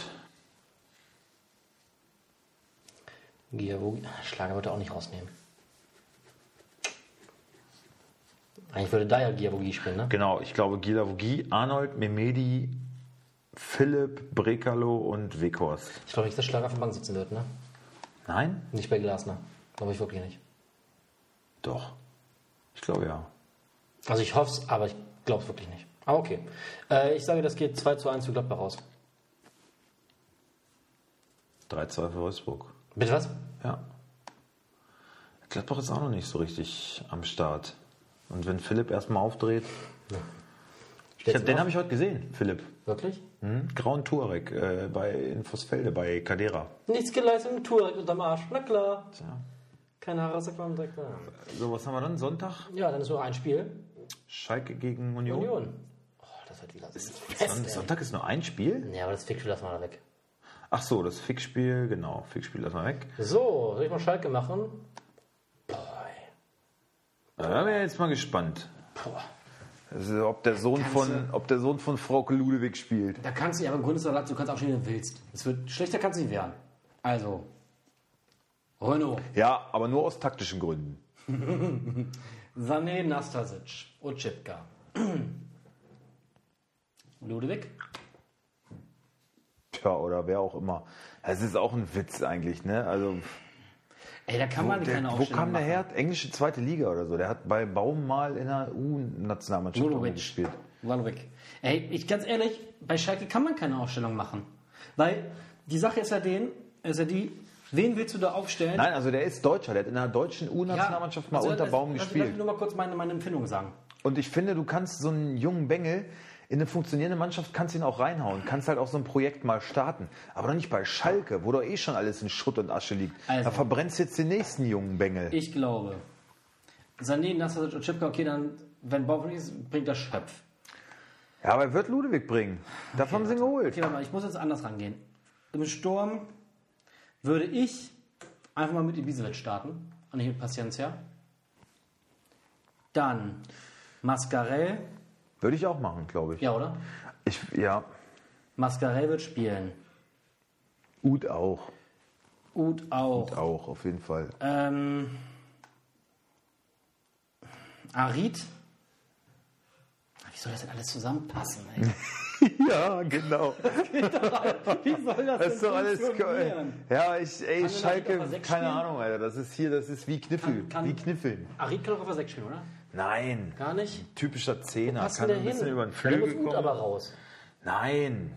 Guilavogui. Schlager würde auch nicht rausnehmen. Eigentlich würde da ja Guilavogui spielen, ne? Genau, ich glaube Guilavogui, Arnold, Mehmedi, Philipp, Brekalo und Weghorst. Ich glaube nicht, dass Schlager auf der Bank sitzen wird, ne? Nein? Nicht bei Glasner. Glaube ich wirklich nicht. Doch. Ich glaube ja. Also ich hoffe es, aber ich glaube es wirklich nicht. Aber okay. Ich sage, das geht 2:1 für Gladbach raus. 3:2 für Wolfsburg. Bitte was? Ja. Gladbach ist auch noch nicht so richtig am Start. Und wenn Philipp erstmal aufdreht. Ja. Den habe ich heute gesehen, Philipp. Wirklich? Grauen Tuareg in Vossfelde bei Cadera. Nichts geleistet mit Tuareg unterm Arsch. Na klar. Tja. Keine Haare, sagt man direkt. So, was haben wir dann? Sonntag? Ja, dann ist nur ein Spiel. Schalke gegen Union. Oh, das wird wieder so Sonntag ist nur ein Spiel? Ja, aber das Fixspiel lassen wir da weg. Ach so, das Fixspiel, genau. Fixspiel lassen wir weg. So, soll ich mal Schalke machen? Da bin ich jetzt mal gespannt. Also, ob der Sohn von Frauke Ludewig spielt. Da kannst du, aber im Grunde sagt, du kannst auch spielen, wenn du willst. Schlechter kannst du nicht werden. Also, Renault. Ja, aber nur aus taktischen Gründen. Sané, Nastasic, Oczipka. Ludewig? Tja, oder wer auch immer. Es ist auch ein Witz eigentlich, ne? Also, ey, da kann man keine Aufstellung wo kam der machen. her? Englische zweite Liga oder so. Der hat bei Baum mal in der U-Nationalmannschaft gespielt. Ludewig. Ey, ganz ehrlich, bei Schalke kann man keine Aufstellung machen. Weil die Sache ist ja die, wen willst du da aufstellen? Nein, also der ist Deutscher. Der hat in der deutschen U-Nationalmannschaft mal unter Baum gespielt. Lass mich nur mal kurz meine Empfindung sagen. Und ich finde, du kannst so einen jungen Bengel in eine funktionierende Mannschaft, kannst ihn auch reinhauen. Kannst halt auch so ein Projekt mal starten. Aber doch nicht bei Schalke, wo doch eh schon alles in Schutt und Asche liegt. Also, da verbrennst du jetzt den nächsten jungen Bengel. Ich glaube, Sané, Nastasic und Oczipka, okay, dann, wenn Baum ist, bringt das Schöpf. Ja, aber er wird Ludewig bringen. Dafür haben sie ihn geholt. Okay, warte mal, ich muss jetzt anders rangehen. Im Sturm würde ich einfach mal mit Ibisevic starten. Und nicht mit Paciencia. Dann Mascarell. Würde ich auch machen, glaube ich. Ja, oder? Ja. Mascarell wird spielen. Uth auch. Uth auch. Uth auch, auf jeden Fall. Arid. Wie soll das denn alles zusammenpassen, ey? Ja, genau. Wie soll das Das ist doch alles. funktionieren? Ja, Schalke, auf der 6 keine spielen? Ahnung, Alter. Das ist wie Kniffel. Wie Kniffeln. Arid kann doch auf der 6 spielen, oder? Nein. Gar nicht? Typischer Zehner. Passt Kann der ein bisschen hin? über den Der Flügel muss Uth kommen. aber raus. Nein.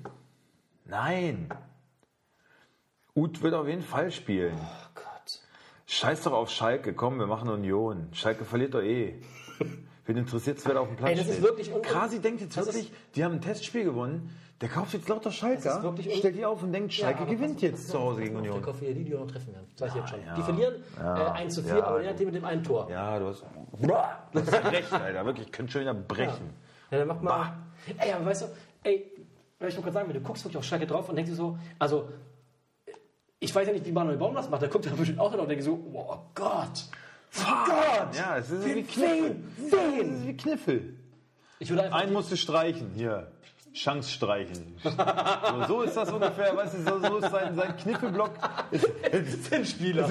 Uth wird auf jeden Fall spielen. Oh Gott. Scheiß doch auf Schalke. Komm, wir machen Union. Schalke verliert doch eh. Wen interessiert es, wer da auf dem Platz Ey, das steht? ist wirklich Kasi denkt jetzt wirklich, die haben ein Testspiel gewonnen. Der kauft jetzt lauter Schalker, stellt die auf und denkt, Schalke gewinnt jetzt zu Hause gegen Union. Ich kaufe die noch treffen werden. Sag ich jetzt schon. Ja. Die verlieren 1:4, aber der hat die mit dem einen Tor. Ja, du hast recht, Alter. Wirklich, ich könnte schon wieder brechen. Ja, dann mach mal. Ey, aber weißt du, ich wollte gerade sagen, wenn du guckst wirklich auf Schalke drauf und denkst dir so, also, ich weiß ja nicht, wie Manuel Baum das macht, der guckt ja bestimmt auch drauf und denkt so, oh Gott. Gott! Ja, es ist wie Kniffel. Es ist wie Kniffel. Ich würde einfach Einen musst du streichen, hier. Chance streichen. So ist das ungefähr, weißt du, so ist sein Kniffelblock. sind Spieler.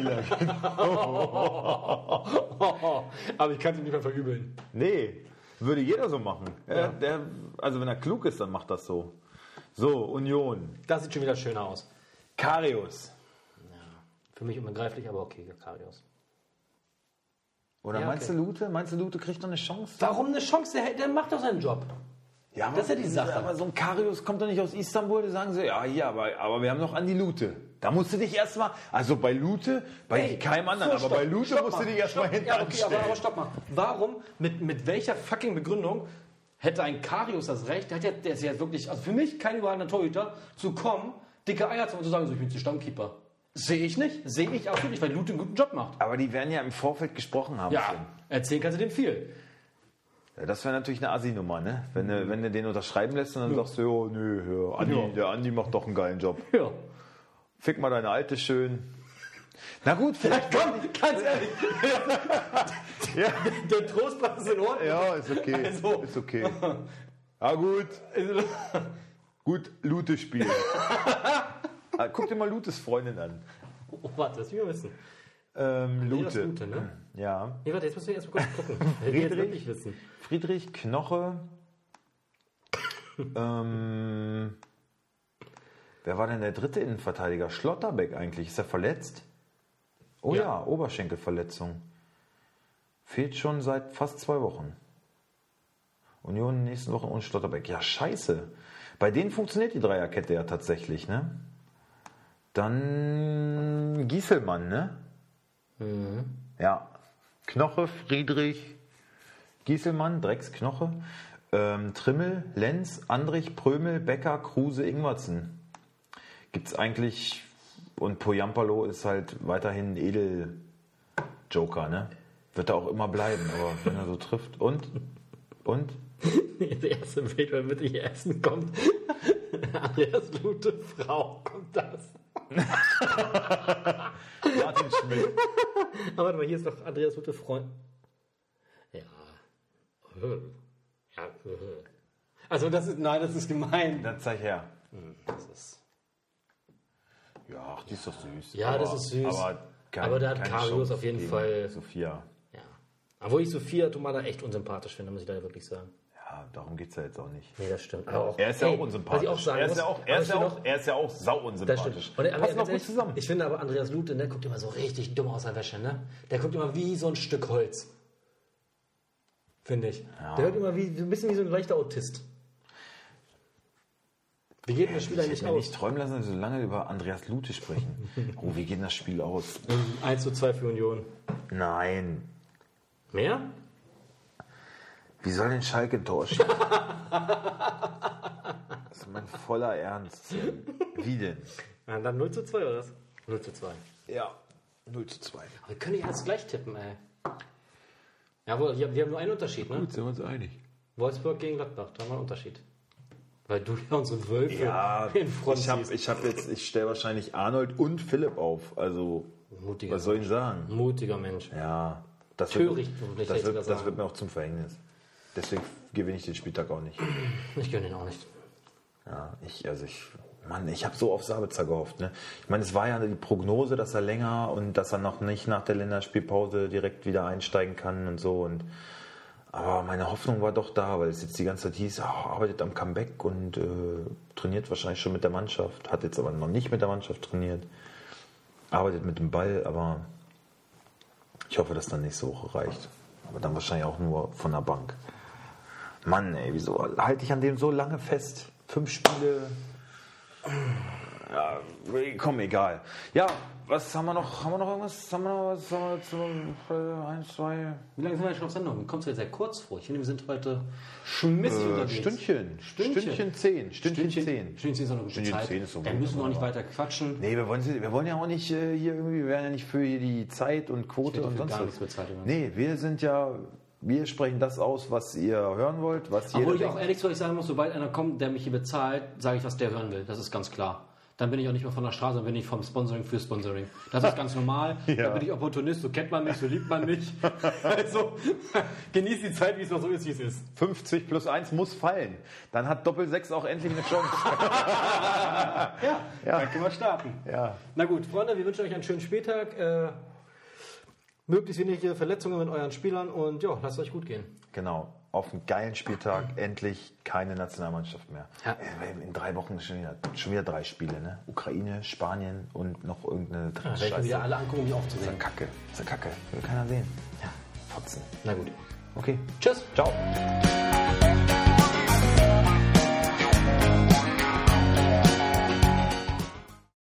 Aber ich kann es ihm nicht mehr verübeln. Nee, würde jeder so machen. Ja. Also wenn er klug ist, dann macht das so. So, Union. Das sieht schon wieder schöner aus. Karius. Ja, für mich unbegreiflich, aber okay, Karius. Oder Ja, meinst du Lute? Meinst du, Lute kriegt noch eine Chance? Warum eine Chance? Der macht doch seinen Job. Ja, das ist ja die Sache. Aber so ein Karius kommt doch nicht aus Istanbul, die sagen so, ja, hier, aber wir haben noch Andi Lute. Da musst du dich erstmal, also bei Lute, bei keinem anderen, aber bei Lute musst du dich erstmal hinten anstellen. Aber stopp mal. Warum, mit welcher fucking Begründung hätte ein Karius das Recht, der ist ja wirklich, also für mich kein überragender Torhüter, zu kommen, dicke Eier zu haben und zu sagen, so, ich bin jetzt Stammkeeper. Sehe ich nicht, sehe ich auch nicht, weil Lute einen guten Job macht. Aber die werden ja im Vorfeld gesprochen haben. Ja, erzählen kannst du dem viel. Ja, das wäre natürlich eine Assi-Nummer, ne? Wenn du den unterschreiben lässt und dann sagst du, oh, nö, der Andi macht doch einen geilen Job. Ja. Fick mal deine Alte schön. Na gut, vielleicht Komm, ganz ehrlich. Ja. Der Trostpreis ist in Ordnung. Ja, ist okay. Also. Ist okay. Ah, gut. Gut, Lute spielen. Guck dir mal Lutes Freundin an. Oh, warte, das will wir wissen. Lute. Lute, ne? Ja. Nee, warte, jetzt müssen wir erst mal kurz gucken. Wir jetzt wirklich wissen. Friedrich Knoche. Wer war denn der dritte Innenverteidiger? Schlotterbeck eigentlich. Ist er verletzt? Oh ja, Oberschenkelverletzung. Fehlt schon seit fast 2 Wochen. Union in den nächsten Wochen und Schlotterbeck. Ja, scheiße. Bei denen funktioniert die Dreierkette ja tatsächlich, ne? Dann Gieselmann, ne? Mhm. Ja. Knoche, Friedrich, Gieselmann, Drecksknoche, Trimmel, Lenz, Andrich, Prömel, Becker, Kruse, Ingwertsen. Gibt's eigentlich, und Poyampalo ist halt weiterhin Edel-Joker, ne? Wird er auch immer bleiben, aber wenn er so trifft. Und? Der erste Bild, wenn mit die Essen kommt. Andreas Lute, Frau, kommt das. Martin Schmidt. Aber warte mal, hier ist doch Andreas Lute, Freund. Ja. Also das ist, nein, das ist gemein. Dann zeig her. Das ist, Ja, ach, die ist doch süß. ja, das ist süß. Aber da hat keine Karius Chance auf jeden gegen Fall. Sophia. Ja. Obwohl ich Sophia Tomada echt unsympathisch finde, muss ich da wirklich sagen. Ja, darum geht's ja jetzt auch nicht. Nee, das stimmt. Aber auch, Er ist ja auch was unsympathisch. ich auch sagen Er ist muss, ja auch, aber ich finde er ist ja auch sau Das unsympathisch. stimmt. Und er, Passen aber auch gut ehrlich, zusammen. Ich finde aber Andreas Lute, der guckt immer so richtig dumm aus der Wäsche, ne? Der guckt immer wie so ein Stück Holz. Finde ich. Ja. Der hört immer wie, ein bisschen wie so ein leichter Autist. Wie geht denn das Spiel eigentlich Ich mir aus? nicht träumen lassen, dass wir so lange über Andreas Lute sprechen. Oh, wie geht denn das Spiel aus? 1:2 für Union. Nein. Mehr? Wie soll denn Schalke ein Tor schießen? Das ist mein voller Ernst. Wie denn? Ja, dann 0:2 oder was? 0:2. Ja, 0:2. Aber wir können nicht alles gleich tippen, ey. Jawohl, wir haben nur einen Unterschied, ne? Gut, sind wir uns einig. Wolfsburg gegen Gladbach, da haben wir einen Unterschied. Weil du ja unsere Wölfe Ja, in Front siehst. ich stelle wahrscheinlich Arnold und Philipp auf. Also, Mutiger was soll ich sagen? Mutiger Mensch. Ja, das Töricht, würde ich das jetzt sogar wird, sagen. das wird mir auch zum Verhängnis. Deswegen gewinne ich den Spieltag auch nicht. Ich gönne ihn auch nicht. Ja, ich habe so auf Sabitzer gehofft. Ne? Ich meine, es war ja die Prognose, dass er länger und dass er noch nicht nach der Länderspielpause direkt wieder einsteigen kann und so. Aber meine Hoffnung war doch da, weil es jetzt die ganze Zeit hieß, arbeitet am Comeback und trainiert wahrscheinlich schon mit der Mannschaft, hat jetzt aber noch nicht mit der Mannschaft trainiert, arbeitet mit dem Ball, aber ich hoffe, dass dann nächste Woche reicht. Aber dann wahrscheinlich auch nur von der Bank. Mann, ey, wieso halte ich an dem so lange fest? 5 Spiele. Ja, komm, egal. Ja, was haben wir noch? Haben wir noch irgendwas? Haben wir noch was? 1, 2... Wie lange sind wir schon auf Sendung? Kommst du jetzt sehr kurz vor? Ich finde, wir sind heute schmissig unterwegs. Stündchen 10. Stündchen 10 ist noch eine gute Zeit. 10 ist so Dann müssen wir auch nicht weiter quatschen. Nee, wir wollen ja auch nicht hier irgendwie, wir werden ja nicht für die Zeit und Quote und sonst gar was. nichts bezahlt. Nee, wir sprechen das aus, was ihr hören wollt, was jeder Obwohl ich denkt. auch ehrlich zu euch sagen muss, sobald einer kommt, der mich hier bezahlt, sage ich, was der hören will. Das ist ganz klar. Dann bin ich auch nicht mehr von der Straße, dann bin ich vom Sponsoring für Sponsoring. Das ist ganz normal. Ja. Dann bin ich Opportunist, so kennt man mich, so liebt man mich. Also genießt die Zeit, wie es noch so ist, wie es ist. 50 plus 1 muss fallen. Dann hat Doppel-6 auch endlich eine Chance. Ja, dann können wir starten. Ja. Na gut, Freunde, wir wünschen euch einen schönen Spieltag. Möglichst wenige Verletzungen mit euren Spielern und ja, lasst es euch gut gehen. Genau. Auf einen geilen Spieltag endlich keine Nationalmannschaft mehr. Ja. In 3 Wochen schon wieder 3 Spiele, ne? Ukraine, Spanien und noch irgendeine Ja, werden wieder alle angucken, um die Das ist aufzunehmen. ja Kacke. Das ist ja Kacke. Will keiner sehen. Ja. Fotzen. Na gut. Okay. Tschüss. Ciao.